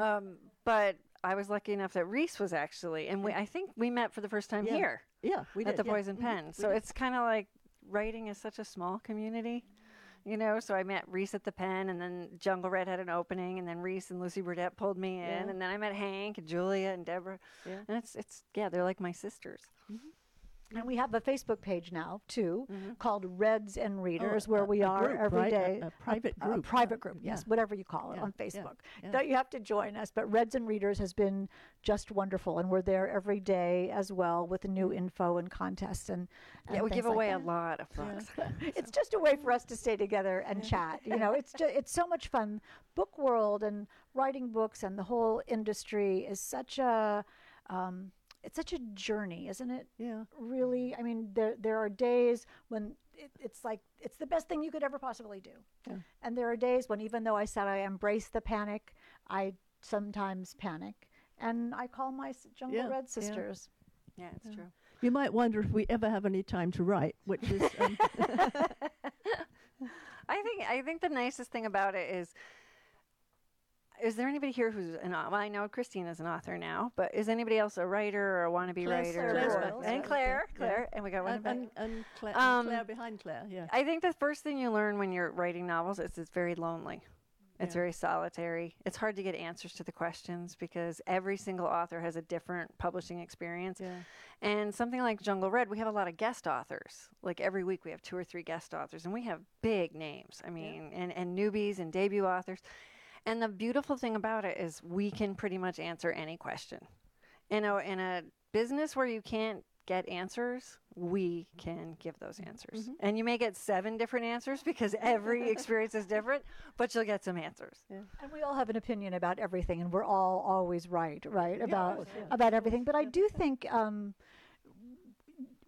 But I was lucky enough that Reese was actually, and I think we met for the first time Yeah. here Yeah, we at did. the Poison Pen. So it's kind of like writing is such a small community. You know, so I met Reese at the pen, and then Jungle Red had an opening, and then Reese and Lucy Burdett pulled me in, Yeah. and then I met Hank and Julia and Deborah. Yeah. And it's they're like my sisters. And we have a Facebook page now, too, called Reds and Readers, where we a are group, every right? day. A private A group. private group, Yeah. yes, whatever you call it, Yeah, on yeah, Facebook. yeah. That you have to join us. But Reds and Readers has been just wonderful, and we're there every day as well with new info and contests and Yeah, we things give like away that. a lot of books. It's just a way for us to stay together and chat. You know, it's so much fun. Book world and writing books and the whole industry is such a it's such a journey, isn't it? Yeah. Really, I mean, there are days when it's like it's the best thing you could ever possibly do, and there are days when even though I said I embrace the panic, I sometimes panic, and I call my Jungle Red sisters. Yeah, it's true. You might wonder if we ever have any time to write, which is I think the nicest thing about it is there anybody here who's well, I know Christina's an author now, but is anybody else a writer or a wannabe writer? Claire's or- back there. and Claire, Yeah. and we got one back. and Claire, Claire behind Claire. Yeah. I think the first thing you learn when you're writing novels is it's very lonely. It's very solitary. It's hard to get answers to the questions because every single author has a different publishing experience. Yeah. And something like Jungle Red, we have a lot of guest authors. Like every week we have 2 or 3 guest authors, and we have big names. I mean, and newbies and debut authors. And the beautiful thing about it is we can pretty much answer any question. In a business where you can't get answers, we can give those answers. And you may get 7 different answers because every experience is different, but you'll get some answers. And we all have an opinion about everything, and we're all always right about everything. But I do think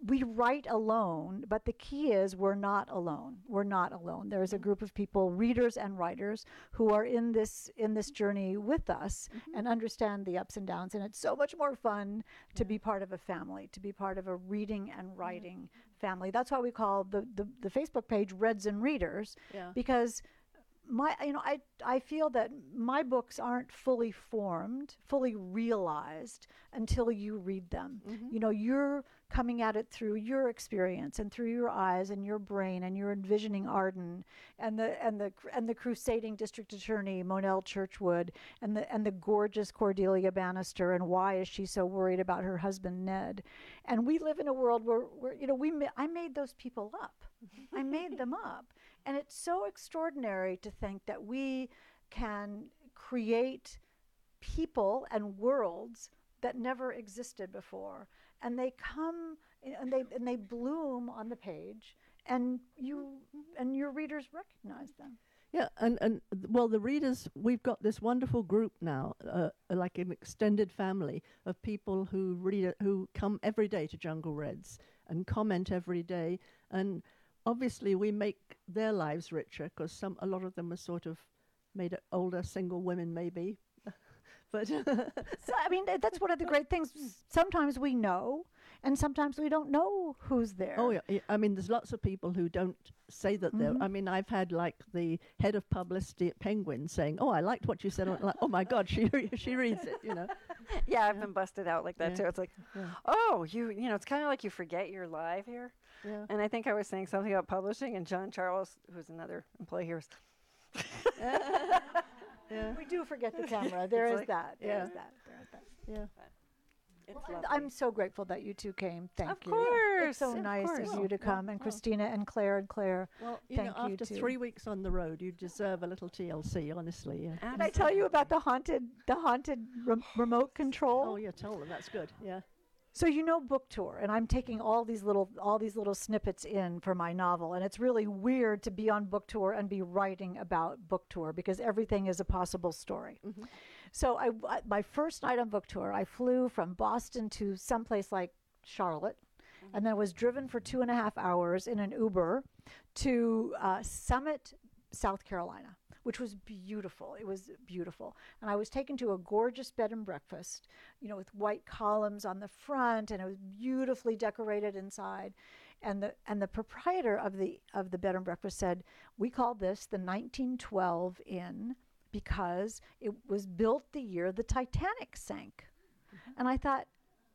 we write alone, but the key is we're not alone. We're not alone. There's a group of people, readers and writers, who are in this journey with us and understand the ups and downs. And it's so much more fun to be part of a family, to be part of a reading and writing family. That's why we call the Facebook page Reds and Readers, because I feel that my books aren't fully formed, fully realized until you read them. You're coming at it through your experience and through your eyes and your brain, and you're envisioning Arden and the crusading district attorney Monelle Churchwood and the gorgeous Cordelia Bannister, and why is she so worried about her husband Ned? And we live in a world where I made those people up. I made them up. And it's so extraordinary to think that we can create people and worlds that never existed before, and they come and they bloom on the page, and your readers recognize them. Yeah, and well, the readers, we've got this wonderful group now, like an extended family of people who come every day to Jungle Reds and comment every day, and obviously we make their lives richer, because a lot of them are sort of made older single women maybe. But so I mean, that's one of the great things. Sometimes we know, and sometimes we don't know who's there. Oh yeah, I mean, there's lots of people who don't say that they're. I mean, I've had like the head of publicity at Penguin saying, "Oh, I liked what you said." Like, oh my God, she reads it, Yeah, I've been busted out like that too. It's like, oh, it's kind of like you forget you're live here. Yeah. And I think I was saying something about publishing, and John Charles, who's another employee here, was We do forget the camera. There is like, that. yeah. There is that. Yeah. it's Well, lovely. I'm so grateful that you two came. Thank Of you. course. It's so Of nice course. of you to come, and Christina and Claire. Well, Thank you after too. 3 weeks on the road, you deserve a little TLC, honestly. Yeah. Did I tell you about the haunted remote control? Oh yeah, tell them, that's good. Yeah. So book tour, and I'm taking all these little snippets in for my novel, and it's really weird to be on book tour and be writing about book tour, because everything is a possible story. So my first night on book tour, I flew from Boston to someplace like Charlotte, and then was driven for 2.5 hours in an Uber to Summit, South Carolina, which was beautiful. It was beautiful. And I was taken to a gorgeous bed and breakfast, with white columns on the front, and it was beautifully decorated inside. And the proprietor of the bed and breakfast said, "We call this the 1912 Inn because it was built the year the Titanic sank." And I thought,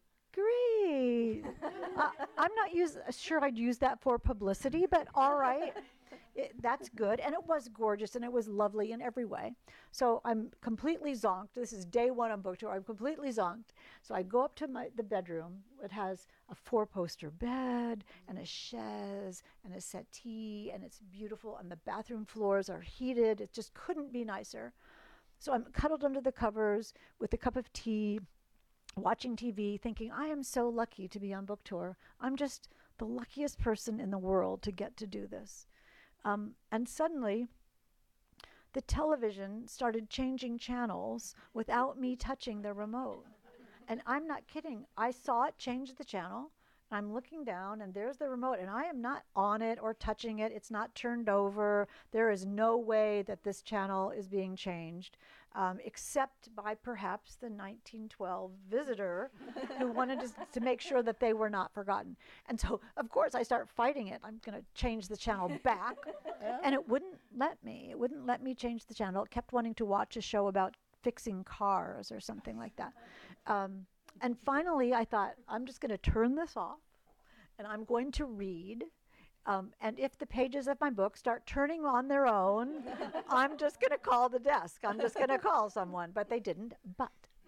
great. I'm not sure I'd use that for publicity, but all right. That's good. And it was gorgeous, and it was lovely in every way. So I'm completely zonked. This is day one on book tour. I'm completely zonked. So I go up to the bedroom. It has a 4-poster bed and a chaise and a settee, and it's beautiful. And the bathroom floors are heated. It just couldn't be nicer. So I'm cuddled under the covers with a cup of tea, watching TV, thinking, I am so lucky to be on book tour. I'm just the luckiest person in the world to get to do this. And suddenly, the television started changing channels without me touching the remote. And I'm not kidding. I saw it change the channel. I'm looking down, and there's the remote, and I am not on it or touching it. It's not turned over. There is no way that this channel is being changed, except by perhaps the 1912 visitor who wanted to make sure that they were not forgotten. And so, of course, I start fighting it. I'm going to change the channel back, and it wouldn't let me. It wouldn't let me change the channel. It kept wanting to watch a show about fixing cars or something like that. And finally, I thought, I'm just going to turn this off, and I'm going to read. And if the pages of my book start turning on their own, I'm just going to call the desk. I'm just going to call someone. But they didn't. But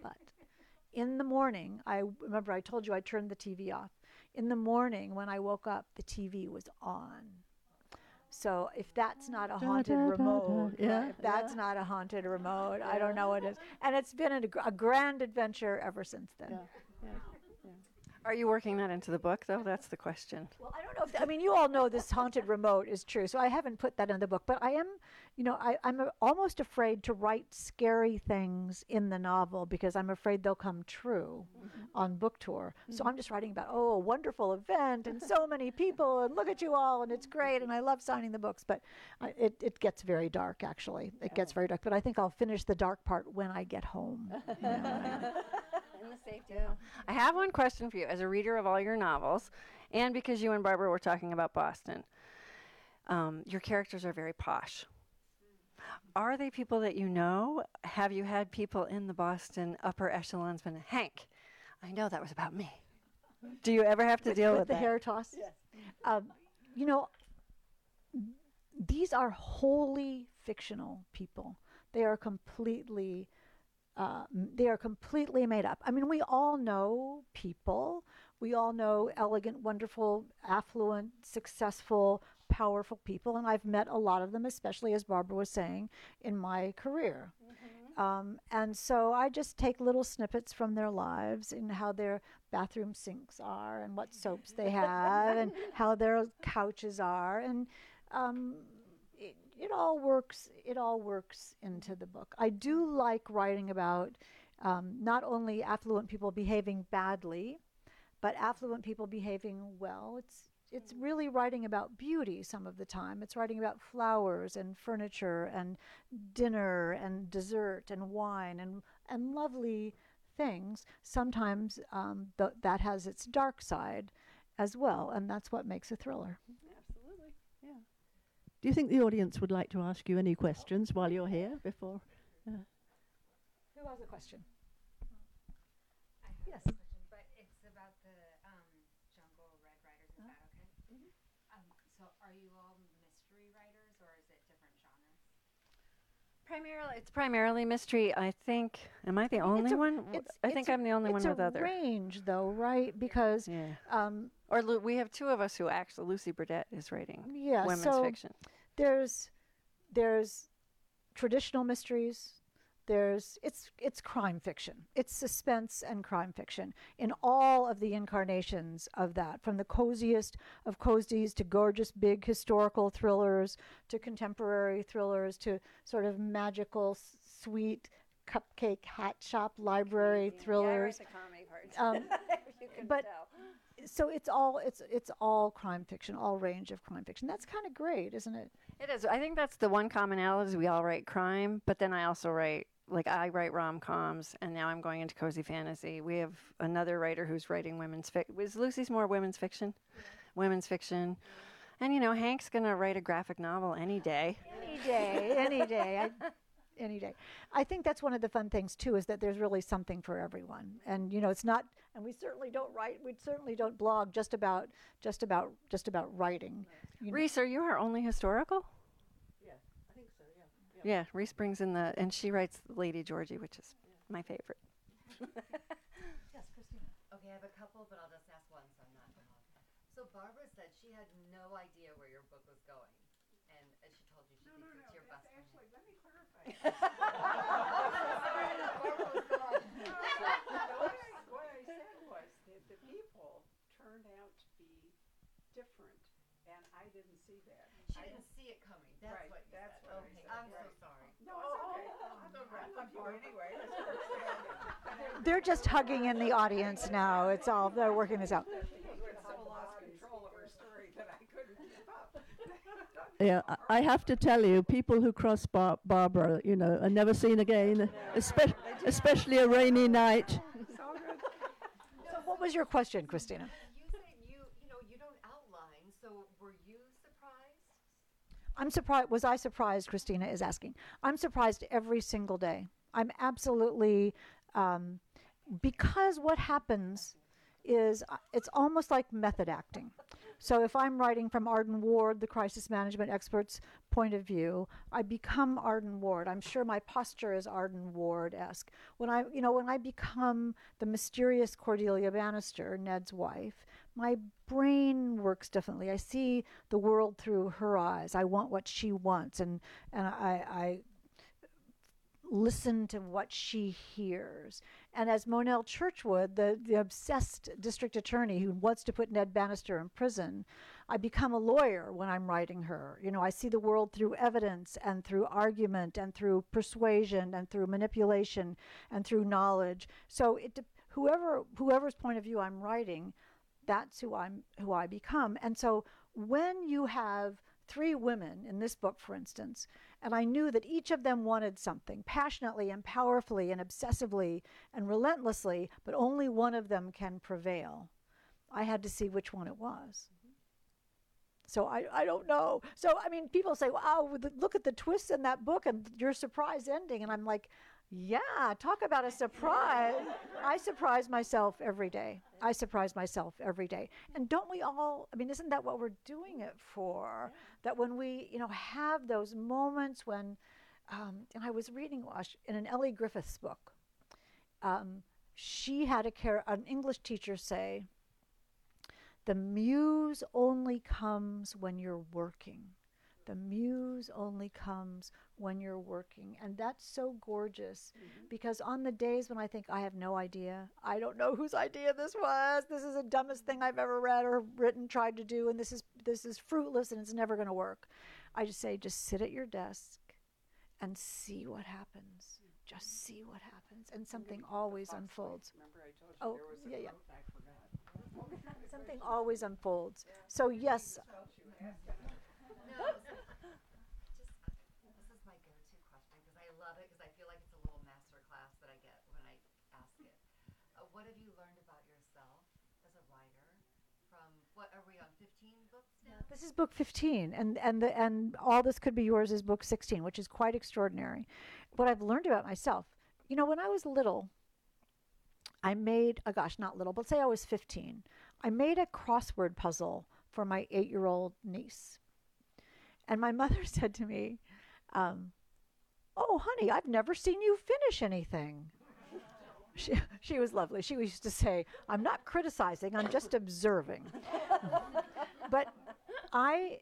in the morning, I remember I told you I turned the TV off. In the morning, when I woke up, the TV was on. So if that's not a haunted remote, if that's not a haunted remote, I don't know what is. And it's been a grand adventure ever since then. Are you working that into the book, though? That's the question. Well, I don't know if, I mean, you all know this haunted remote is true, so I haven't put that in the book, but I am, I'm almost afraid to write scary things in the novel because I'm afraid they'll come true on book tour. So I'm just writing about, a wonderful event and so many people and look at you all and it's great and I love signing the books, but it gets very dark, actually. It gets very dark, but I think I'll finish the dark part when I get home. In the safety. I have one question for you. As a reader of all your novels, and because you and Barbara were talking about Boston, your characters are very posh. Are they people that you know? Have you had people in the Boston upper echelons been, Hank, I know that was about me. Do you ever have to deal with the that? hair toss? Yes. These are wholly fictional people. They are completely made up. I mean, we all know people. We all know elegant, wonderful, affluent, successful, powerful people, and I've met a lot of them, especially as Barbara was saying, in my career. And so I just take little snippets from their lives and how their bathroom sinks are and what soaps they have and how their couches are, and it all works. It all works into the book. I do like writing about not only affluent people behaving badly, but affluent people behaving well. It's really writing about beauty some of the time. It's writing about flowers and furniture and dinner and dessert and wine and lovely things. Sometimes that has its dark side as well, and that's what makes a thriller. Absolutely, yeah. Do you think the audience would like to ask you any questions while you're here before? Who has a question? Yes. Question, but it's about the Jungle Red Riders. Is that okay? So are you all mystery writers, or is it different genres? It's primarily mystery. I think. Am I the only one? I think I'm the only one with other. It's a range, though, right? Because we have two of us who actually. Lucy Burdett is writing women's fiction. There's traditional mysteries. It's crime fiction. It's suspense and crime fiction in all of the incarnations of that, from the coziest of cozies to gorgeous big historical thrillers to contemporary thrillers to sort of magical, sweet cupcake hat shop library thrillers. Yeah, I write the comedy parts. You can but tell. So it's all crime fiction, all range of crime fiction. That's kind of great, isn't it? It is. I think that's the one commonality is we all write crime, but then I also write, I write rom-coms, and now I'm going into cozy fantasy. We have another writer who's writing women's fiction. Was Lucy's more women's fiction? Yeah. Women's fiction. Yeah. And, Hank's going to write a graphic novel any day. Any day. I think that's one of the fun things, too, is that there's really something for everyone. And, it's not, and we certainly don't blog just about writing. Reese, are you our only historical? Yeah, I think so, yeah. Yeah, Reese brings in and she writes Lady Georgie, which is my favorite. Yes, Christina. Okay, I have a couple, but I'll just ask one so I'm not long. So Barbara said she had no idea where your book was going. And she told you she thinks it's your best friend. Actually, let me clarify. What I said was that the people turned out to be different, and I didn't see that. She didn't see it coming. That's Right, what you that's said. what I Okay, said, I'm so right. sorry. No, it's okay. I love you anyway. They're just hugging in the audience now. They're working this out. So lost control of her story that I couldn't keep up. Yeah, I have to tell you, people who cross Barbara, are never seen again, especially a rainy night. So what was your question, Christina? You said you don't outline, so were you surprised? I'm surprised. Was I surprised? Christina is asking. I'm surprised every single day. I'm absolutely, because what happens is it's almost like method acting. So if I'm writing from Arden Ward, the crisis management expert's point of view, I become Arden Ward. I'm sure my posture is Arden Ward-esque. When I become the mysterious Cordelia Bannister, Ned's wife, my brain works differently. I see the world through her eyes. I want what she wants, and I listen to what she hears. And as Monel Churchwood, the obsessed district attorney who wants to put Ned Bannister in prison, I become a lawyer when I'm writing her. You know, I see the world through evidence and through argument and through persuasion and through manipulation and through knowledge. So whoever's point of view I'm writing, that's who I become. And so when you have 3 women in this book, for instance, and I knew that each of them wanted something passionately and powerfully and obsessively and relentlessly, but only one of them can prevail, I had to see which one it was. So I don't know. So, I mean, people say, wow, look at the twists in that book and your surprise ending. And I'm like, yeah, talk about a surprise. I surprise myself every day. I surprise myself every day. And don't we all, I mean, isn't that what we're doing it for? That when we, have those moments when, and I was reading in an Ellie Griffiths book, she had an English teacher say, the muse only comes when you're working. The muse only comes when you're working. And that's so gorgeous because on the days when I think I have no idea, I don't know whose idea this was, this is the dumbest thing I've ever read or written, tried to do, and this is fruitless and it's never going to work, I just say, just sit at your desk and see what happens. Just see what happens. And something always unfolds. Remember I told you there was a yeah. quote, I forgot. Something always unfolds. So yes. No, this is my go-to question because I love it because I feel like it's a little master class that I get when I ask it. What have you learned about yourself as a writer from, what are we on, 15 books now? This is book 15, and All This Could Be Yours is book 16, which is quite extraordinary. What I've learned about myself, when I was little, I made, not little, but say I was 15, I made a crossword puzzle for my 8-year-old niece. And my mother said to me, oh, honey, I've never seen you finish anything. She was lovely. She used to say, I'm not criticizing, I'm just observing. But I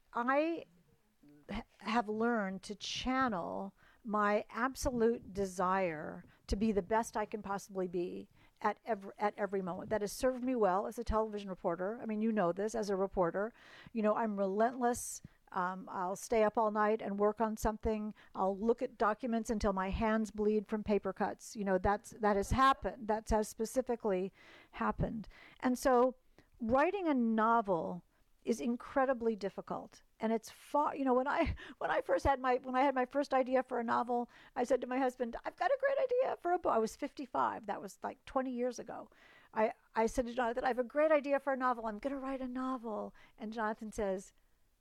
have learned to channel my absolute desire to be the best I can possibly be at every moment. That has served me well as a television reporter. I mean, you know this, as a reporter. I'm relentless. I'll stay up all night and work on something. I'll look at documents until my hands bleed from paper cuts. That has happened. That has specifically happened. And so writing a novel is incredibly difficult. And it's when I had my first idea for a novel, I said to my husband, I've got a great idea for a book. I was 55. That was like 20 years ago. I said to Jonathan, I have a great idea for a novel. I'm going to write a novel. And Jonathan says,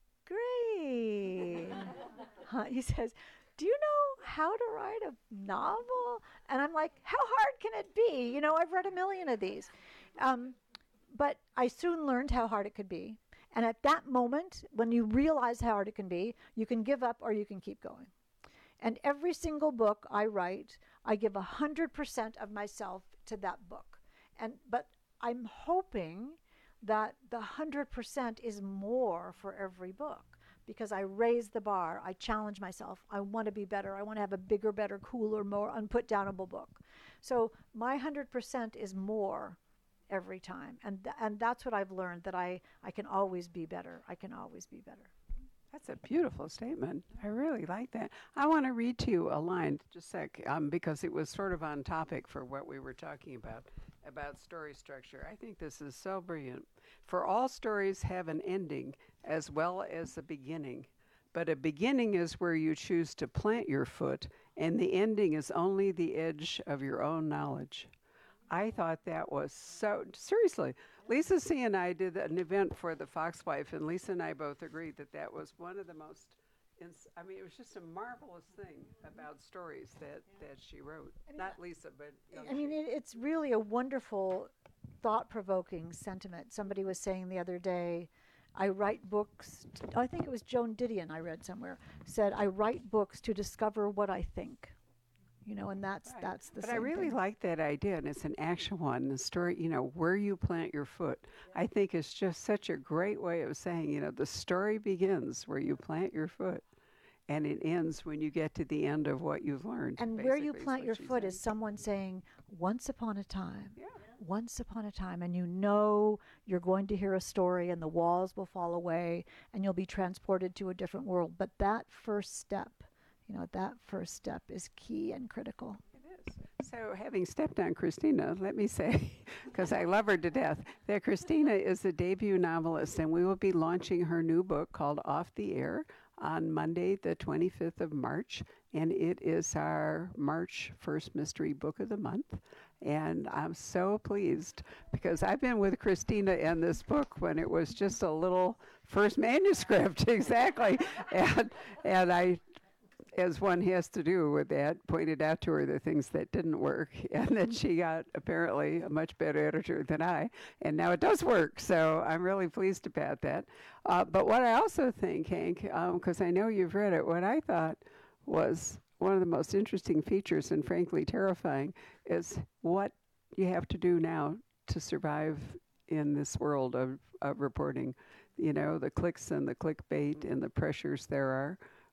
great. He says, do you know how to write a novel? And I'm like, how hard can it be? I've read a million of these. But I soon learned how hard it could be. And at that moment, when you realize how hard it can be, you can give up or you can keep going. And every single book I write, I give 100% of myself to that book. But I'm hoping that the 100% is more for every book because I raise the bar. I challenge myself. I want to be better. I want to have a bigger, better, cooler, more unputdownable book. So my 100% is more every time. And that's what I've learned, that I can always be better. I can always be better. That's a beautiful statement. I really like that. I want to read to you a line, just a sec, because it was sort of on topic for what we were talking about story structure. I think this is so brilliant. For all stories have an ending as well as a beginning, but a beginning is where you choose to plant your foot, and the ending is only the edge of your own knowledge. I thought that was so, seriously, Lisa C. and I did an event for the Foxwife, and Lisa and I both agreed that was one of the most, it was just a marvelous thing about stories that she wrote. Not Lisa, but it's really a wonderful, thought-provoking sentiment. Somebody was saying the other day, I write books, I think it was Joan Didion I read somewhere, said, I write books to discover what I think. And that's right. That's the but same I really thing. like that idea, and it's an action one. The story, where you plant your foot, I think is just such a great way of saying, the story begins where you plant your foot. and it ends when you get to the end of what you've learned. And where you basically, is plant what your she's foot saying. is someone saying, once upon a time. Yeah. Once upon a time, and you know you're going to hear a story and the walls will fall away and you'll be transported to a different world. But that first step, that first step is key and critical. It is. So, having stepped on Christina, let me say, because I love her to death, that Christina is a debut novelist, and we will be launching her new book called Off the Air on Monday, the 25th of March, and it is our March 1st Mystery Book of the Month. And I'm so pleased because I've been with Christina in this book when it was just a little first manuscript, exactly. And I, as one has to do with that, pointed out to her the things that didn't work. And then she got apparently a much better editor than I. And now it does work. So I'm really pleased about that. But what I also think, Hank, because I know you've read it, what I thought was one of the most interesting features and frankly terrifying is what you have to do now to survive in this world of reporting. The clicks and the clickbait and the pressures there are.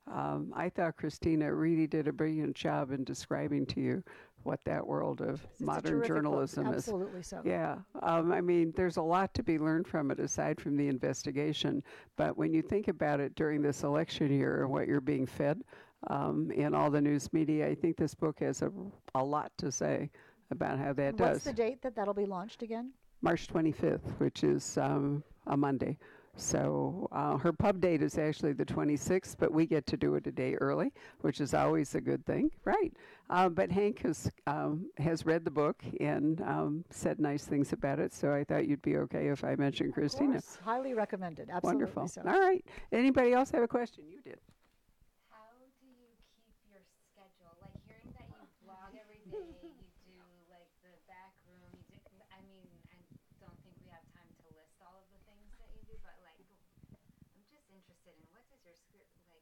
I thought Christina really did a brilliant job in describing to you what that world of It's a modern terrific book. journalism is. Absolutely so. Yeah. I mean, there's a lot to be learned from it aside from the investigation. But when you think about it during this election year and what you're being fed in all the news media, I think this book has a lot to say about how that does. What's the date that'll be launched again? March 25th, which is a Monday. So her pub date is actually the 26th, but we get to do it a day early, which is always a good thing, right? But Hank has read the book and said nice things about it, so I thought you'd be okay if I mentioned Christina. Of course. Highly recommended. Absolutely. Wonderful. So. All right. Anybody else have a question? You did. How do you keep your schedule? Like hearing that you blog every day, you do like the back room, you do, I mean, I don't think we have time to list all of the things that you do, but like, I'm just interested in what does your script, like,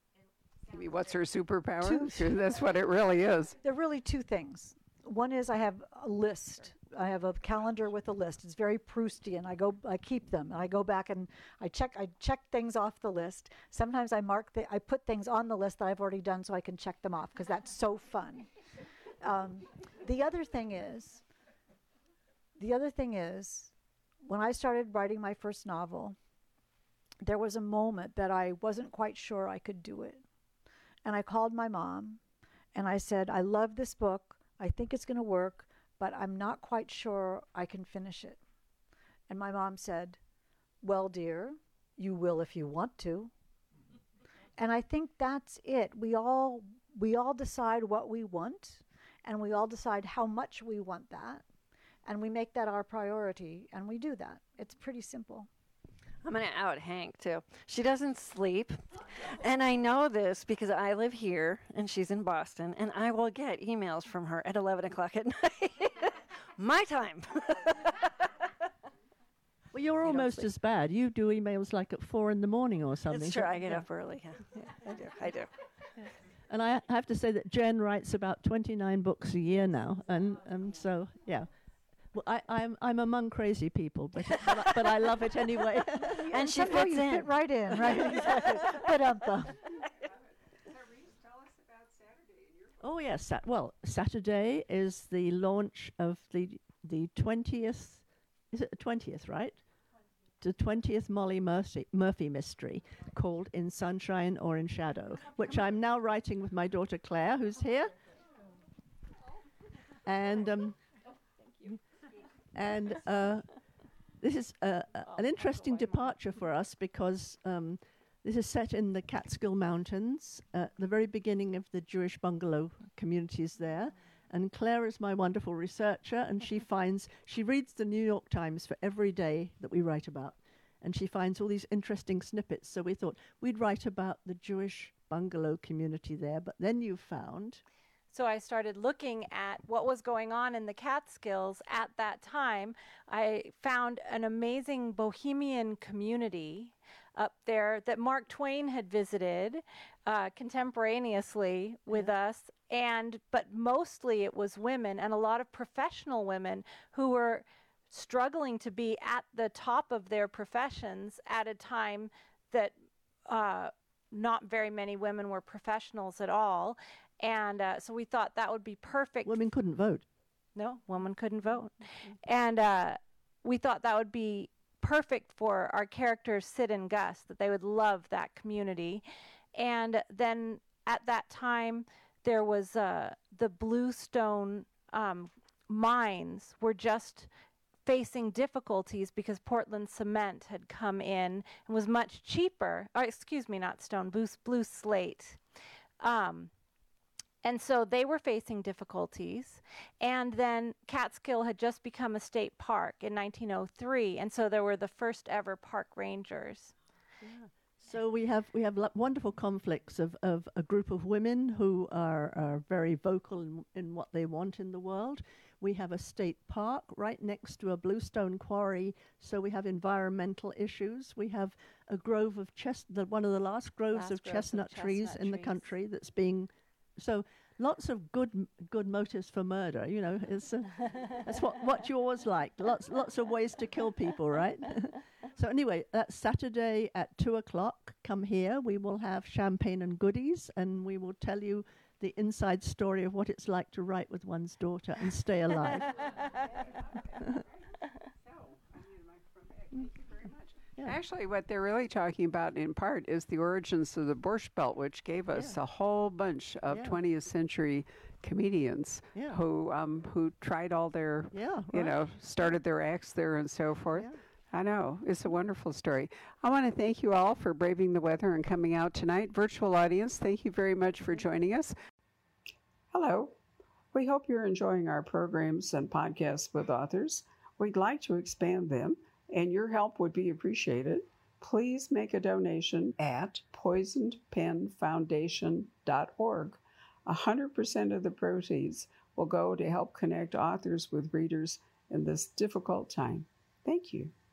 I mean, what's her superpower? That's what it really is. There are really two things. One is I have a list. I have a calendar with a list. It's very Proustian. I keep them. I go back and I check things off the list. Sometimes I put things on the list that I've already done so I can check them off because that's so fun. The other thing is, when I started writing my first novel, there was a moment that I wasn't quite sure I could do it. And I called my mom and I said, I love this book. I think it's going to work, but I'm not quite sure I can finish it. And my mom said, well, dear, you will if you want to. And I think that's it. We all decide what we want, and we all decide how much we want that, and we make that our priority, and we do that. It's pretty simple. I'm going to out Hank, too. She doesn't sleep. And I know this because I live here, and she's in Boston, and I will get emails from her at 11 o'clock at night. My time. Well, you're don't almost sleep. as bad. You do emails like at 4 in the morning or something. It's true. I get up early. Yeah, I do. And I have to say that Jen writes about 29 books a year now, and so yeah. Well, I'm among crazy people, but I love it anyway. And she somehow fits you in. fit right in, right? Exactly. Oh yes, Saturday is the launch of the 20th. Is it the 20th, right? The 20th Molly Murphy mystery called In Sunshine or in Shadow, which I'm now writing with my daughter Claire, who's here. And this is an interesting departure for us because this is set in the Catskill Mountains, the very beginning of the Jewish bungalow communities there. And Claire is my wonderful researcher, and she reads the New York Times for every day that we write about. And she finds all these interesting snippets. So we thought we'd write about the Jewish bungalow community there. But then you found... So I started looking at what was going on in the Catskills at that time. I found an amazing bohemian community up there that Mark Twain had visited contemporaneously with us. But mostly it was women, and a lot of professional women who were struggling to be at the top of their professions at a time that not very many women were professionals at all. And so we thought that would be perfect. Women couldn't vote. No, women couldn't vote. And we thought that would be perfect for our characters, Sid and Gus, that they would love that community. And then at that time, there was the Bluestone mines were just facing difficulties because Portland cement had come in and was much cheaper. Or excuse me, not stone, blue slate. And so they were facing difficulties. And then Catskill had just become a state park in 1903. And so there were the first ever park rangers. Yeah. So we have wonderful conflicts of a group of women who are very vocal in what they want in the world. We have a state park right next to a bluestone quarry, so we have environmental issues. We have a grove of one of the last groves of chestnut trees in the country that's being... So lots of good motives for murder, you know. It's that's what yours like. Lots of ways to kill people, right? So anyway, that's Saturday at 2:00. Come here. We will have champagne and goodies, and we will tell you the inside story of what it's like to write with one's daughter and stay alive. Yeah. Actually, what they're really talking about in part is the origins of the Borscht Belt, which gave us a whole bunch of 20th century comedians who tried all their, started their acts there and so forth. Yeah. I know. It's a wonderful story. I want to thank you all for braving the weather and coming out tonight. Virtual audience, thank you very much for joining us. Hello. We hope you're enjoying our programs and podcasts with authors. We'd like to expand them, and your help would be appreciated. Please make a donation at poisonedpenfoundation.org. 100% of the proceeds will go to help connect authors with readers in this difficult time. Thank you.